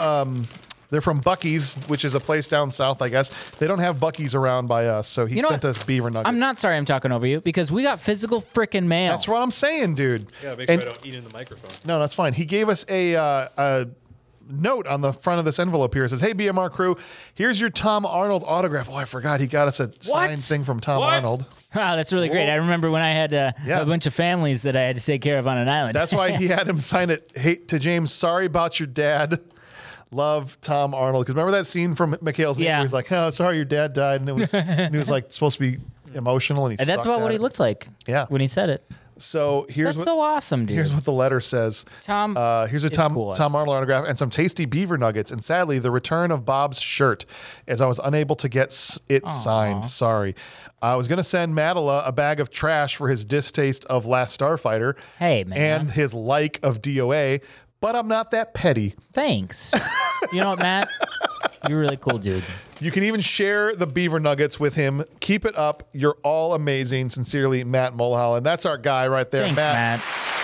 Buc-ee's, which is a place down south, I guess. They don't have Buc-ee's around by us, so he You know sent what? us beaver nuggets. I'm not sorry I'm talking over you because we got physical freaking mail. That's what I'm saying, dude. Yeah, make And- sure I don't eat in the microphone. No, that's fine. He gave us a note on the front of this envelope here. It says, "Hey, BMR crew, here's your Tom Arnold autograph." Oh, I forgot. He got us a signed thing from Tom What? Arnold. Wow, that's really great. I remember when I had a bunch of families that I had to take care of on an island. That's why he had him sign it. Hey, to James, sorry about your dad. Love, Tom Arnold. Because remember that scene from McHale's Neighbor where he's like, "Oh, sorry, your dad died," and he was like supposed to be emotional, and he. and that's sucked about at what he it. looked like. Yeah. When he said it. So here's That's what so awesome, dude. here's what the letter says. Tom. Here's a is Tom cool, Tom Arnold autograph and some tasty beaver nuggets, and sadly the return of Bob's shirt, as I was unable to get it signed. Sorry. I was gonna send Madela a bag of trash for his distaste of Last Starfighter. Hey, man. And his like of DOA, but I'm not that petty. Thanks. You know what, Matt? You're a really cool, dude. You can even share the beaver nuggets with him. Keep it up. You're all amazing. Sincerely, Matt Mulholland. That's our guy right there, Thanks, Matt.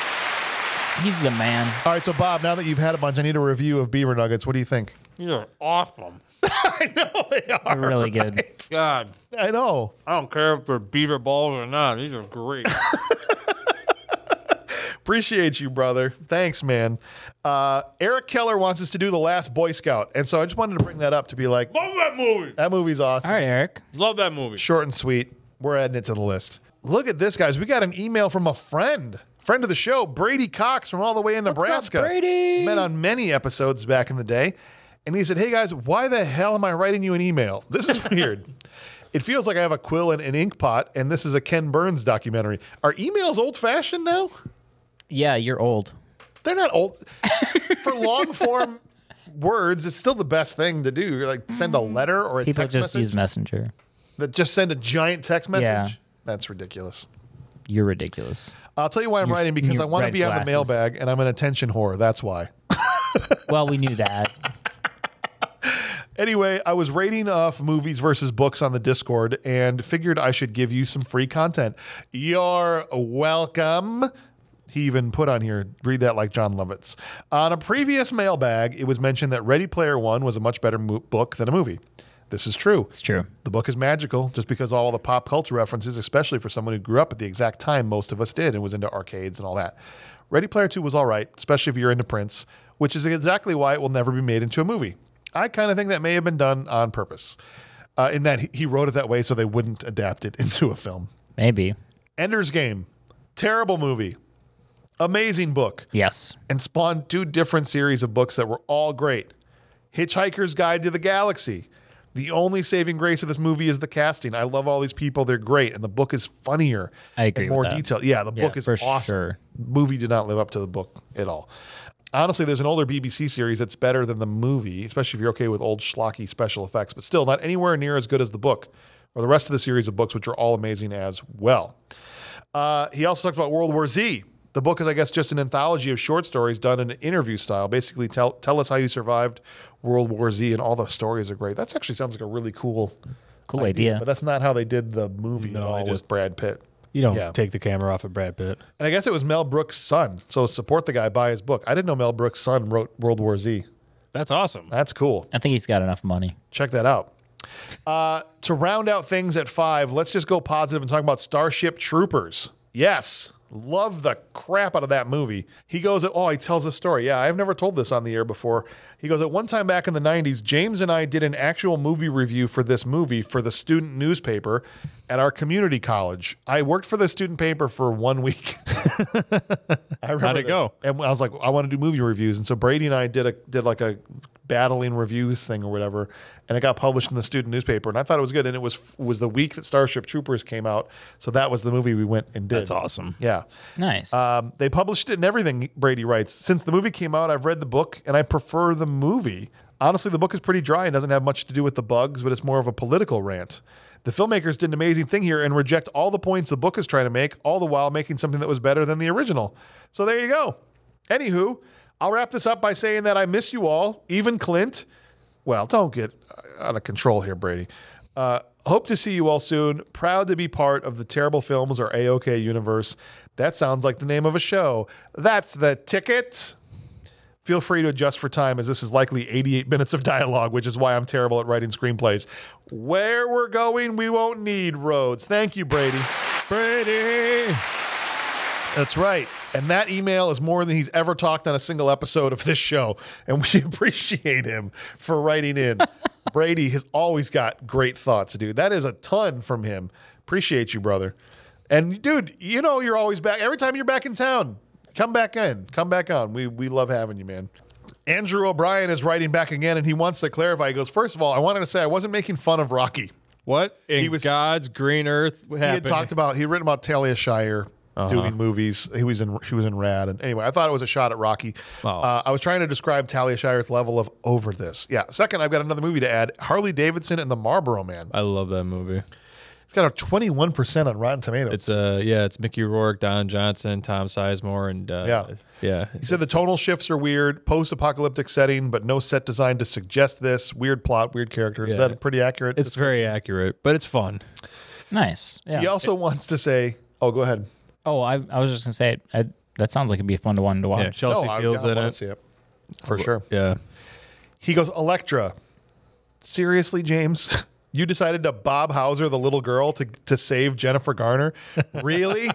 He's the man. All right, so Bob, now that you've had a bunch, I need a review of beaver nuggets. What do you think? These are awesome. I know they are. They're really good. God, I know. I don't care if they're beaver balls or not. These are great. Appreciate you, brother. Thanks, man. Eric Keller wants us to do The Last Boy Scout. And so I just wanted to bring that up to be like, Love that movie. that movie's awesome. All right, Eric. Love that movie. Short and sweet. We're adding it to the list. Look at this, guys. We got an email from a friend of the show, Brady Cox from all the way in Nebraska. Brady? Met on many episodes back in the day. And he said, "Hey, guys, why the hell am I writing you an email? This is weird. It feels like I have a quill and an ink pot, and this is a Ken Burns documentary. Are emails old-fashioned now?" Yeah, you're old. They're not old. For long form words, it's still the best thing to do. You're like send a letter or a People text just message. use Messenger. That just send a giant text message. Yeah. That's ridiculous. You're ridiculous. I'll tell you why I'm writing, because your I want to red be on the glasses. mailbag, and I'm an attention whore. That's why. Well, we knew that. Anyway, I was rating off movies versus books on the Discord and figured I should give you some free content. You're welcome. He even put on here, read that like John Lovitz. On a previous mailbag, it was mentioned that Ready Player One was a much better book than a movie. This is true. It's true. The book is magical just because of all the pop culture references, especially for someone who grew up at the exact time most of us did and was into arcades and all that. Ready Player 2 was all right, especially if you're into Prince, which is exactly why it will never be made into a movie. I kind of think that may have been done on purpose, in that he wrote it that way so they wouldn't adapt it into a film. Maybe. Ender's Game, terrible movie, amazing book, Yes. and spawned 2 different series of books that were all great. Hitchhiker's Guide to the Galaxy. The only saving grace of this movie is the casting. I love all these people. They're great. And the book is funnier. I agree and more with that. detailed. Yeah, the book is for awesome. sure. Movie did not live up to the book at all. Honestly, there's an older BBC series that's better than the movie, especially if you're okay with old schlocky special effects, but still not anywhere near as good as the book or the rest of the series of books, which are all amazing as well. He also talked about World War Z. The book is, I guess, just an anthology of short stories done in an interview style. Basically, tell us how you survived World War Z, and all the stories are great. That actually sounds like a really cool idea. But that's not how they did the movie at all they with just- Brad Pitt. You don't Yeah. take the camera off of Brad Pitt. And I guess it was Mel Brooks' son. So support the guy, buy his book. I didn't know Mel Brooks' son wrote World War Z. That's awesome. That's cool. I think he's got enough money. Check that out. To round out things at 5, let's just go positive and talk about Starship Troopers. Yes. Love the crap out of that movie. He goes, he tells a story. Yeah, I've never told this on the air before. He goes, at one time back in the 90s, James and I did an actual movie review for this movie for the student newspaper at our community college. I worked for the student paper for 1 week. I remember How'd it this. go? And I was like, I want to do movie reviews. And so Brady and I did like a battling reviews thing or whatever, and it got published in the student newspaper. And I thought it was good. And it was the week that Starship Troopers came out. So that was the movie we went and did. That's awesome. Yeah. Nice. They published it and everything, Brady writes. Since the movie came out, I've read the book and I prefer the movie. Honestly, the book is pretty dry and doesn't have much to do with the bugs, but it's more of a political rant. The filmmakers did an amazing thing here and reject all the points the book is trying to make, all the while making something that was better than the original. So there you go. Anywho, I'll wrap this up by saying that I miss you all, even Clint. Well, don't get out of control here, Brady. Hope to see you all soon. Proud to be part of the Terrible Films or AOK universe. That sounds like the name of a show. That's the ticket. Feel free to adjust for time, as this is likely 88 minutes of dialogue, which is why I'm terrible at writing screenplays. Where we're going, we won't need roads. Thank you, Brady. Brady. That's right. And that email is more than he's ever talked on a single episode of this show. And we appreciate him for writing in. Brady has always got great thoughts, dude. That is a ton from him. Appreciate you, brother. And dude, you know you're always back. Every time you're back in town, come back in. Come back on. We love having you, man. Andrew O'Brien is writing back again, and he wants to clarify. He goes, first of all, I wanted to say I wasn't making fun of Rocky. What in God's green earth happened? He had written about Talia Shire doing movies. She was in Rad. And anyway, I thought it was a shot at Rocky. Oh. I was trying to describe Talia Shire's level of over this. Yeah. Second, I've got another movie to add. Harley Davidson and the Marlboro Man. I love that movie. It's got a 21% on Rotten Tomatoes. It's Mickey Rourke, Don Johnson, Tom Sizemore, and yeah. He said the tonal shifts are weird, post-apocalyptic setting, but no set design to suggest this. Weird plot, weird characters. Is Yeah. that pretty accurate? It's very accurate, but it's fun. Nice. Yeah. He also wants to say, go ahead. Oh, I was just gonna say that sounds like it'd be a fun one to watch. Yeah, Chelsea Fields in want to it. see it. For sure. Yeah. He goes, Electra. Seriously, James? You decided to Bob Hauser the little girl to save Jennifer Garner? Really?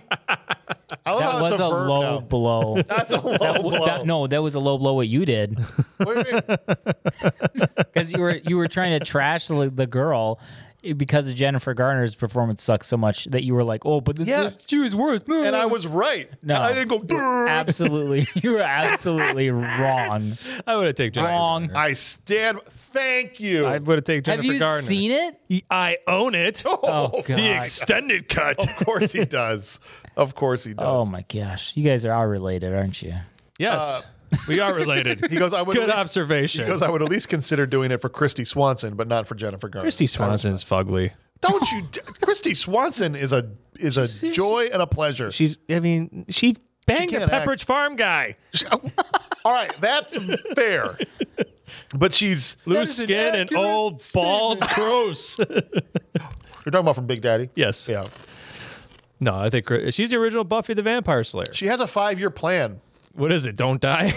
I love That how it's was a verb low now. blow. That's a low blow. That was a low blow what you did. What do you mean? Because you were trying to trash the girl because of Jennifer Garner's performance sucks so much that you were like, oh, but she was worse. And I was right. No. I didn't go, "Grr." absolutely, you were absolutely wrong. I would have taken Jennifer Wrong. Garner. I stand. Thank you. I would have taken Have Jennifer you Garner. seen it? I own it. Oh God! The extended cut. Of course he does. Of course he does. Oh my gosh! You guys are all related, aren't you? Yes, we are related. He goes, I would Good at least- observation. He goes, I would at least consider doing it for Christy Swanson, but not for Jennifer Garner. Christy Swanson's fugly. Don't you? Christy Swanson is a joy and a pleasure. She banged She the can't act. Pepperidge Farm guy. All right, that's fair. But she's Loose skin and old balls. Gross. you're talking about from Big Daddy. Yes. Yeah. No, I think she's the original Buffy the Vampire Slayer. She has a 5-year plan. What is it? Don't die.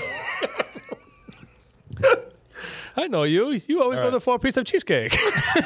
I know you. You always All want right. the 4-piece of cheesecake.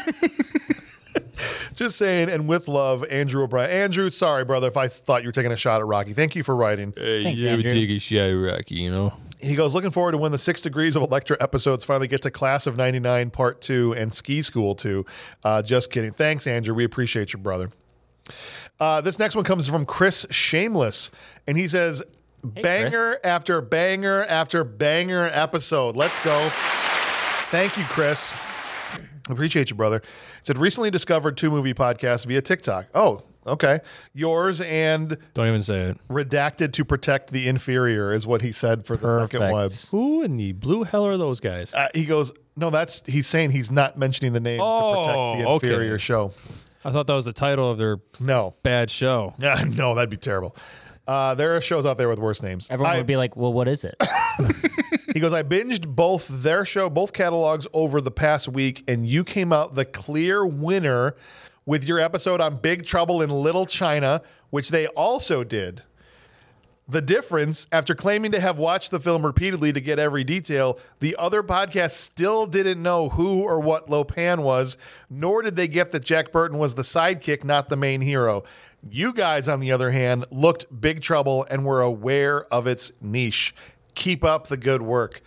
Just saying, and with love, Andrew O'Brien. Andrew, sorry, brother, if I thought you were taking a shot at Rocky. Thank you for writing. Thanks, Andrew. a shot at Rocky, you know. He goes, looking forward to when the 6 Degrees of Electra episodes finally get to Class of 99 Part 2 and Ski School 2. Just kidding. Thanks, Andrew. We appreciate you, brother. This next one comes from Chris Shameless, and he says, banger after banger after banger episode. Let's go. Thank you, Chris. Appreciate you, brother. It said, recently discovered 2-movie podcasts via TikTok. Oh, okay. Yours and Don't even say it. Redacted to Protect the Inferior is what he said for the second one. Perfect. Who in the blue hell are those guys? He goes, no, he's saying he's not mentioning the name to protect the okay. inferior show. I thought that was the title of their No. bad show. No, that'd be terrible. There are shows out there with worse names. Everyone would be like, well, what is it? He goes, I binged both their show, both catalogs over the past week, and you came out the clear winner with your episode on Big Trouble in Little China, which they also did. The difference, after claiming to have watched the film repeatedly to get every detail, the other podcasts still didn't know who or what Lopan was, nor did they get that Jack Burton was the sidekick, not the main hero. You guys, on the other hand, looked Big Trouble and were aware of its niche. Keep up the good work.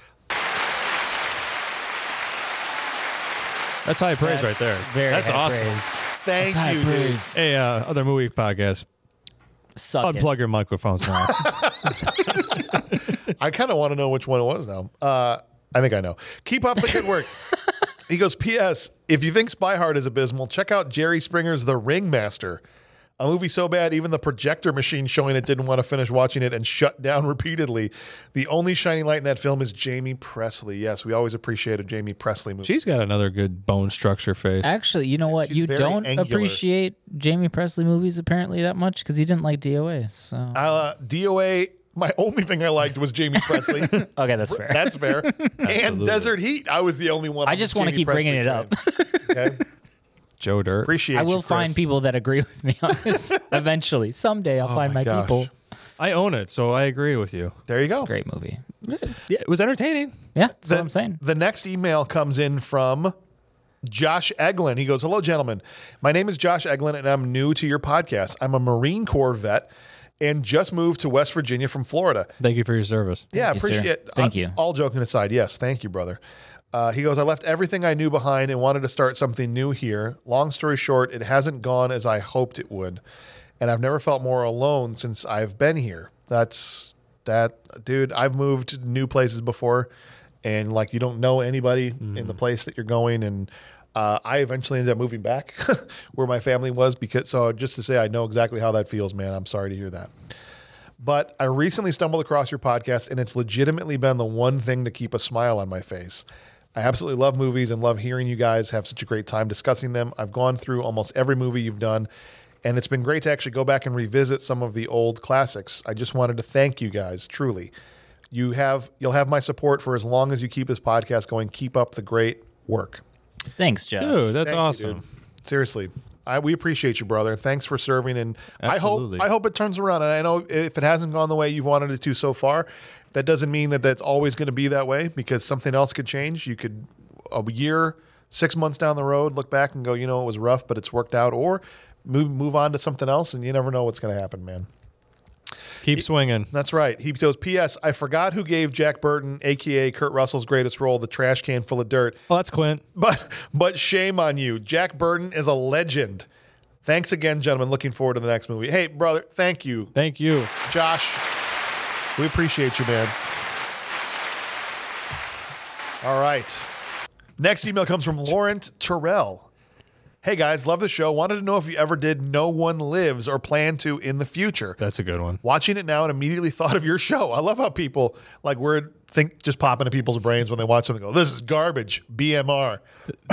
That's high praise right there. Very That's high awesome. praise. Thank High you, dude. praise. Hey, other movie podcast. Suck it. Unplug your microphones now. I kind of want to know which one it was now. I think I know. Keep up the good work. He goes, P.S. If you think Spy Hard is abysmal, check out Jerry Springer's The Ringmaster. A movie so bad, even the projector machine showing it didn't want to finish watching it and shut down repeatedly. The only shining light in that film is Jamie Presley. Yes, we always appreciate a Jamie Presley movie. She's got another good bone structure face. Actually, you know what? She's You very don't angular. appreciate Jamie Presley movies apparently that much because you didn't like DOA. So DOA, my only thing I liked was Jamie Presley. okay, that's fair. That's fair. And Desert Heat. I was the only one. I on just the want to Jamie keep bringing it Presley up. train. Okay? Joe Dirt. Appreciate I you, will find Chris. people that agree with me on this eventually. Someday I'll find my my gosh. people. I own it, so I agree with you. There you go. Great movie. Yeah, it was entertaining. Yeah, that's what I'm saying. The next email comes in from Josh Eglin. He goes, hello, gentlemen. My name is Josh Eglin, and I'm new to your podcast. I'm a Marine Corps vet and just moved to West Virginia from Florida. Thank you for your service. Yeah, you, sir. appreciate it. Thank you. All joking aside, yes, thank you, brother. He goes, I left everything I knew behind and wanted to start something new here. Long story short, it hasn't gone as I hoped it would. And I've never felt more alone since I've been here. Dude, I've moved to new places before, and like you don't know anybody in the place that you're going. And I eventually ended up moving back where my family was so just to say, I know exactly how that feels, man. I'm sorry to hear that. But I recently stumbled across your podcast, and it's legitimately been the one thing to keep a smile on my face. I absolutely love movies and love hearing you guys have such a great time discussing them. I've gone through almost every movie you've done, and it's been great to actually go back and revisit some of the old classics. I just wanted to thank you guys, truly. You'll have my support for as long as you keep this podcast going. Keep up the great work. Thanks, Josh. Dude, that's Thank you, awesome. dude. Seriously. We appreciate you, brother. Thanks for serving, and Absolutely. I hope it turns around. And I know if it hasn't gone the way you've wanted it to so far, that doesn't mean that that's always going to be that way, because something else could change. You could, a year, 6 months down the road, look back and go, it was rough, but it's worked out, or move on to something else, and you never know what's going to happen, man. Keep swinging. That's right. He goes, P.S. I forgot who gave Jack Burton, a.k.a. Kurt Russell's greatest role, the trash can full of dirt. Well, that's Clint. But shame on you. Jack Burton is a legend. Thanks again, gentlemen. Looking forward to the next movie. Hey, brother, thank you. Thank you. Josh, we appreciate you, man. All right. Next email comes from Laurent Terrell. Hey guys, love the show. Wanted to know if you ever did No One Lives or plan to in the future. That's a good one. Watching it now and immediately thought of your show. I love how people just pop into people's brains when they watch something and go, this is garbage, BMR.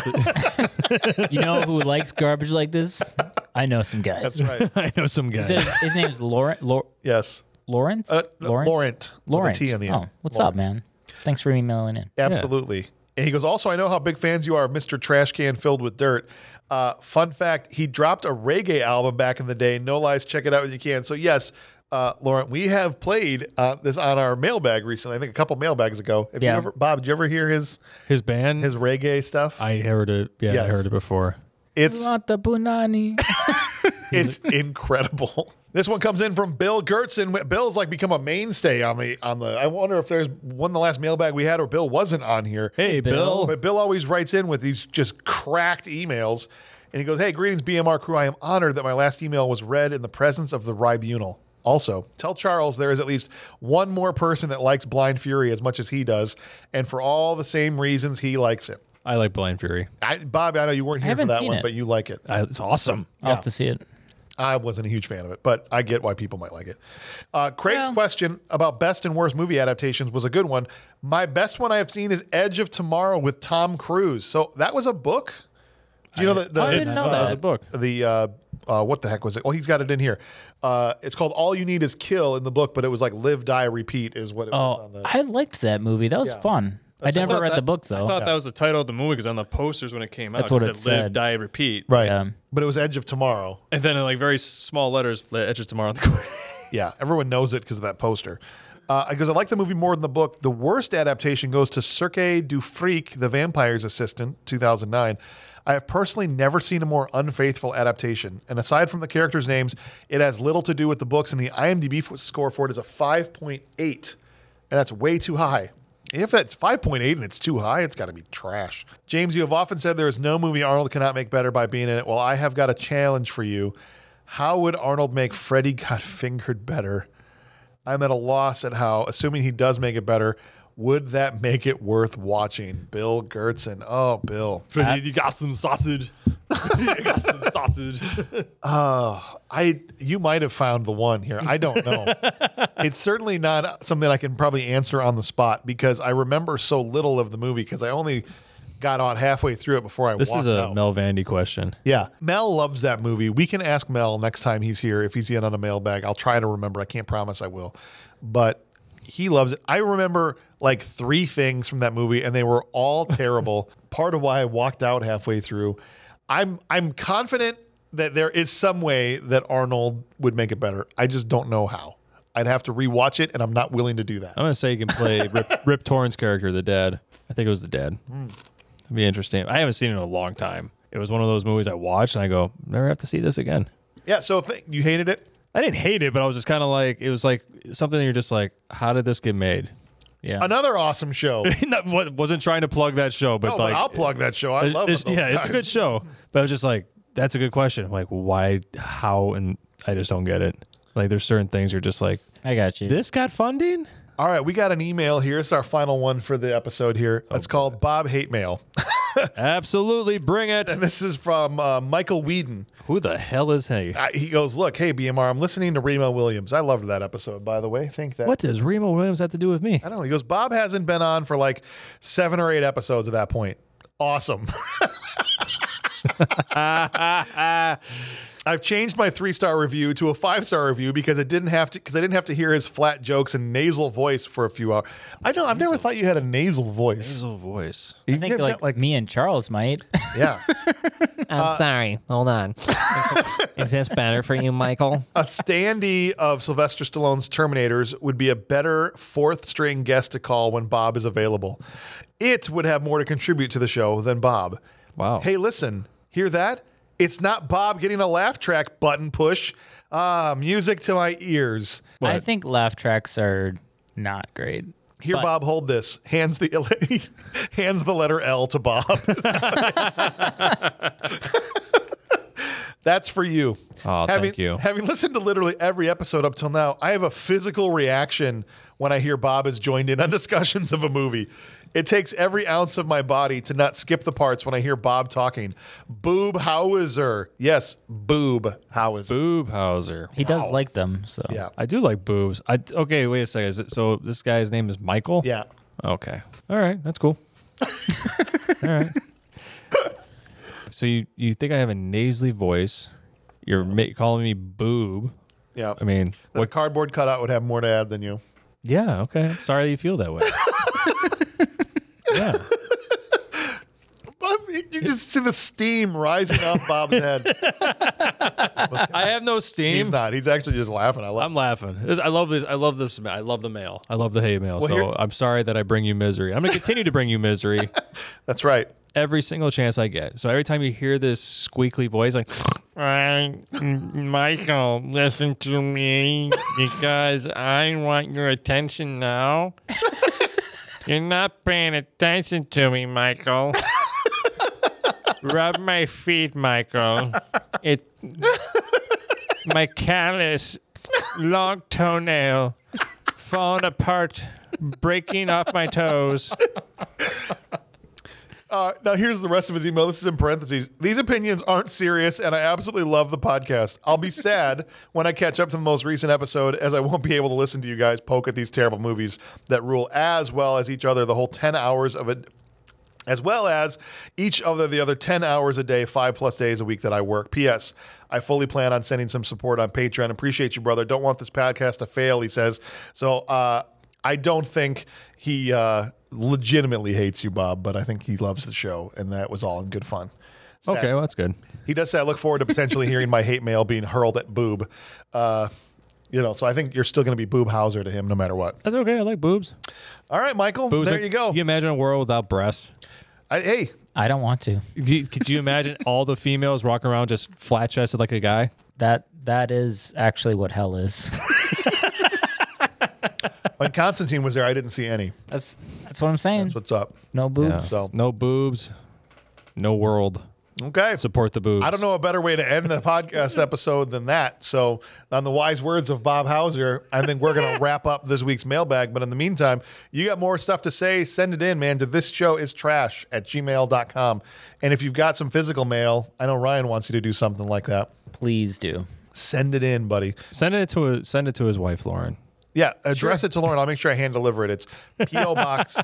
You know who likes garbage like this? I know some guys. That's right. I know some guy. His name's Laurent. Yes. Lawrence? Laurent. Lawrence. With a T on the end. Oh, what's up, man? Thanks for emailing in. Absolutely. And he goes, also, I know how big fans you are of Mr. Trash Can Filled with Dirt. Fun fact, he dropped a reggae album back in the day. No lies, check it out when you can. So, yes, Laurent, we have played this on our mailbag recently. I think a couple mailbags ago. Bob, did you ever hear his band? his reggae stuff? I heard it. Yeah, Yes. I heard it before. It's the Bunani. it's incredible. This one comes in from Bill Gertzen. Bill's like become a mainstay on the. I wonder if there's one the last mailbag we had or Bill wasn't on here. Hey, Bill. But Bill always writes in with these just cracked emails. And he goes, hey, greetings, BMR crew. I am honored that my last email was read in the presence of the Tribunal. Also, tell Charles there is at least one more person that likes Blind Fury as much as he does, and for all the same reasons he likes it. I like Blind Fury. Bob, I know you weren't here for haven't that seen one, it. but you like it. It's awesome. I'll have to see it. I wasn't a huge fan of it, but I get why people might like it. Craig's question about best and worst movie adaptations was a good one. My best one I have seen is Edge of Tomorrow with Tom Cruise. So that was a book? Do you know that? I didn't know that was that. a book. What the heck was it? Well, he's got it in here. It's called All You Need Is Kill in the book, but it was like Live, Die, Repeat is what it was on the... I liked that movie. That was fun. I never read the book, though. I thought that was the title of the movie because on the posters when it came out, That's what it said Live, said. Die, Repeat. Right. Yeah. But it was Edge of Tomorrow. And then in like very small letters, Edge of Tomorrow on the corner. Yeah, everyone knows it because of that poster. Because I like the movie more than the book. The worst adaptation goes to Sergei Dufrique, The Vampire's Assistant, 2009. I have personally never seen a more unfaithful adaptation. And aside from the characters' names, it has little to do with the books, and the IMDb score for it is a 5.8. And that's way too high. If it's 5.8 and it's too high, it's got to be trash. James, you have often said there is no movie Arnold cannot make better by being in it. Well, I have got a challenge for you. How would Arnold make Freddy Got Fingered better? I'm at a loss at how, assuming he does make it better, would that make it worth watching? Bill Gertzen. Oh, Bill. Freddie, you got some sausage. You got some sausage. You might have found the one here. I don't know. It's certainly not something I can probably answer on the spot because I remember so little of the movie because I only got out halfway through it before I This walked is a out. Mel Vandy question. Yeah. Mel loves that movie. We can ask Mel next time he's here if he's in on a mailbag. I'll try to remember. I can't promise I will. But he loves it. I remember like 3 things from that movie and they were all terrible. Part of why I walked out halfway through. I'm confident that there is some way that Arnold would make it better. I just don't know how. I'd have to rewatch it and I'm not willing to do that. I'm going to say you can play Rip Torn's character, the dad. I think it was the dad. It'd be interesting. I haven't seen it in a long time. It was one of those movies I watched and I go, never have to see this again. Yeah, so you hated it? I didn't hate it, but I was just kind of like, it was like something that you're just like, how did this get made? Yeah. Another awesome show. Wasn't trying to plug that show, but No, like, but I'll plug that show. I love it. Yeah, it's a good show. But I was just like, that's a good question. I'm like, why, how, and I just don't get it. Like, there's certain things you're just like, I got you. this got funding? All right, we got an email here. It's our final one for the episode here. It's called Bob Hate Mail. Absolutely, bring it. And this is from Michael Whedon. Who the hell is he? He goes, look, hey, BMR, I'm listening to Remo Williams. I loved that episode, by the way. Think that. What does Remo Williams have to do with me? I don't know. He goes, Bob hasn't been on for like 7 or 8 episodes at that point. Awesome. I've changed my 3-star review to a 5-star review because I didn't have to hear his flat jokes and nasal voice for a few hours. I've never thought you had a nasal voice. Nasal voice. I think like me and Charles might. Yeah. I'm sorry. Hold on. Is this better for you, Michael? A standee of Sylvester Stallone's Terminators would be a better 4th string guest to call when Bob is available. It would have more to contribute to the show than Bob. Wow. Hey, listen, hear that? It's not Bob getting a laugh track button push. Music to my ears. I think laugh tracks are not great. Here, But- Bob, hold this. Hands the letter L to Bob. That's for you. Oh, thank you. Having listened to literally every episode up till now, I have a physical reaction when I hear Bob has joined in on discussions of a movie. It takes every ounce of my body to not skip the parts when I hear Bob talking. Boob Howser. Yes, Boob Howser. Boobhauser. He does like them, so Yeah. I do like boobs. Okay, wait a second. So this guy's name is Michael? Yeah. Okay. All right. That's cool. All right. So you think I have a nasally voice? You're calling me boob. Yeah. I mean, The cardboard cutout would have more to add than you. yeah, okay. Sorry that you feel that way. Yeah. Bob, you just see the steam rising off Bob's head. I have no He's steam. not. He's actually just laughing. I'm laughing. I love this. I love this. I love the mail. I love the hate mail. Well, So here- I'm sorry that I bring you misery. I'm going to continue to bring you misery That's right. every single chance I get. So every time you hear this squeaky voice, like, Michael, listen to me because I want your attention now. You're not paying attention to me, Michael. Rub my feet, Michael. My callous, long toenail falling apart, breaking off my toes. Now, here's the rest of his email. This is in parentheses. These opinions aren't serious, and I absolutely love the podcast. I'll be sad when I catch up to the most recent episode, as I won't be able to listen to you guys poke at these terrible movies that rule as well as each other the whole 10 hours of it, as well as each of the other 10 hours a day, 5+ days a week that I work. P.S. I fully plan on sending some support on Patreon. Appreciate you, brother. Don't want this podcast to fail, he says. So I don't think he legitimately hates you, Bob, but I think he loves the show, and that was all in good fun. Okay, well, that's good. He does say, I look forward to potentially hearing my hate mail being hurled at Boob. So I think you're still going to be Boob Howser to him no matter what. That's okay. I like boobs. All right, Michael, Boobs there are- you go. Can you imagine a world without breasts? Hey, I don't want to. Could you imagine all the females walking around just flat chested like a guy? That is actually what hell is. when Constantine was there, I didn't see any. That's what I'm saying. That's what's up. No boobs. So- No boobs, no world. Okay. Support the boobs. I don't know a better way to end the podcast episode than that. So, on the wise words of Bob Howser, I think we're going to wrap up this week's mailbag. But in the meantime, you got more stuff to say, send it in, man, to thisshowistrash@gmail.com. And if you've got some physical mail, I know Ryan wants you to do something like that. Please do. Send it in, buddy. Send it to his wife, Lauren. Yeah, address it to Lauren. I'll make sure I hand deliver it. It's P.O. Box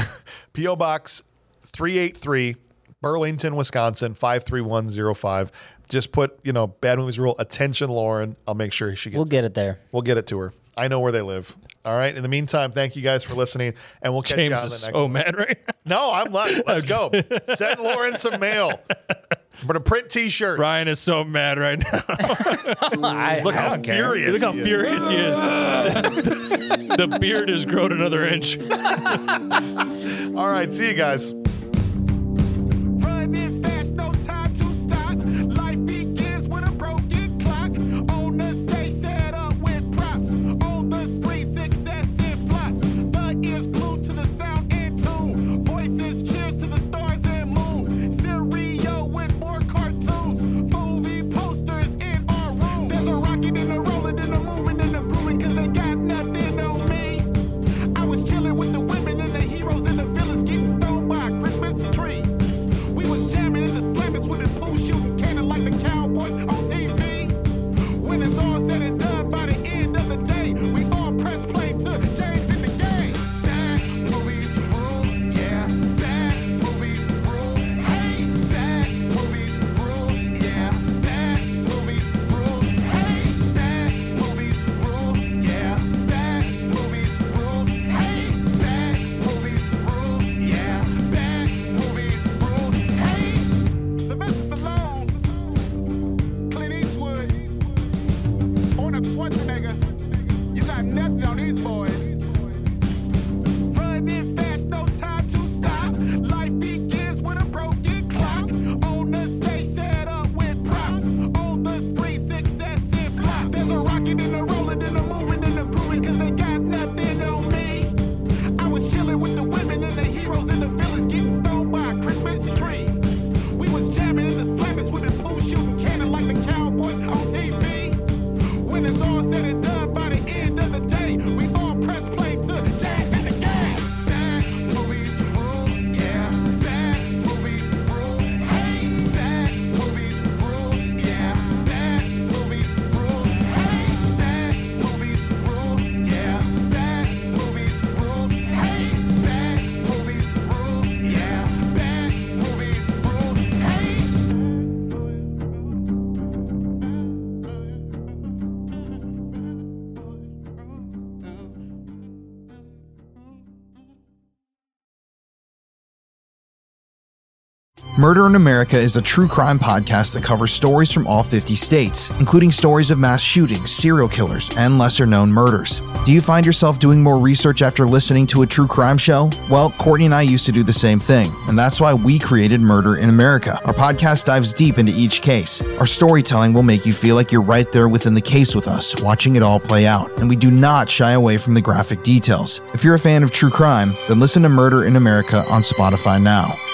383, Burlington, Wisconsin, 53105. Just put, Bad Movies Rule, attention, Lauren. I'll make sure she gets We'll get it there. We'll get it to her. I know where they live. All right. In the meantime, thank you guys for listening, and we'll catch you James on the is next so one. mad right now. No, I'm not. Let's go. Send Lauren some mail. I'm going to print T-shirts. Ryan is so mad right now. Look how furious. Look how he is. furious he is. The beard has grown another inch. All right. See you guys. Running fast, no time to stop. Life begins with a broken clock. On the stage, set up with props. On the screen, successive flops. The ears glued to the sound and tune. Voices cheers to the stars and moon. Stereo with more cartoons. Movie posters in our room. There's a rocket in the rolling, in the moving, in the grooving, cause they got nothing on me. I was chilling with the women and the heroes and the villains getting stoned by Murder in America is a true crime podcast that covers stories from all 50 states, including stories of mass shootings, serial killers, and lesser-known murders. Do you find yourself doing more research after listening to a true crime show? Well, Courtney and I used to do the same thing, and that's why we created Murder in America. Our podcast dives deep into each case. Our storytelling will make you feel like you're right there within the case with us, watching it all play out, and we do not shy away from the graphic details. If you're a fan of true crime, then listen to Murder in America on Spotify now.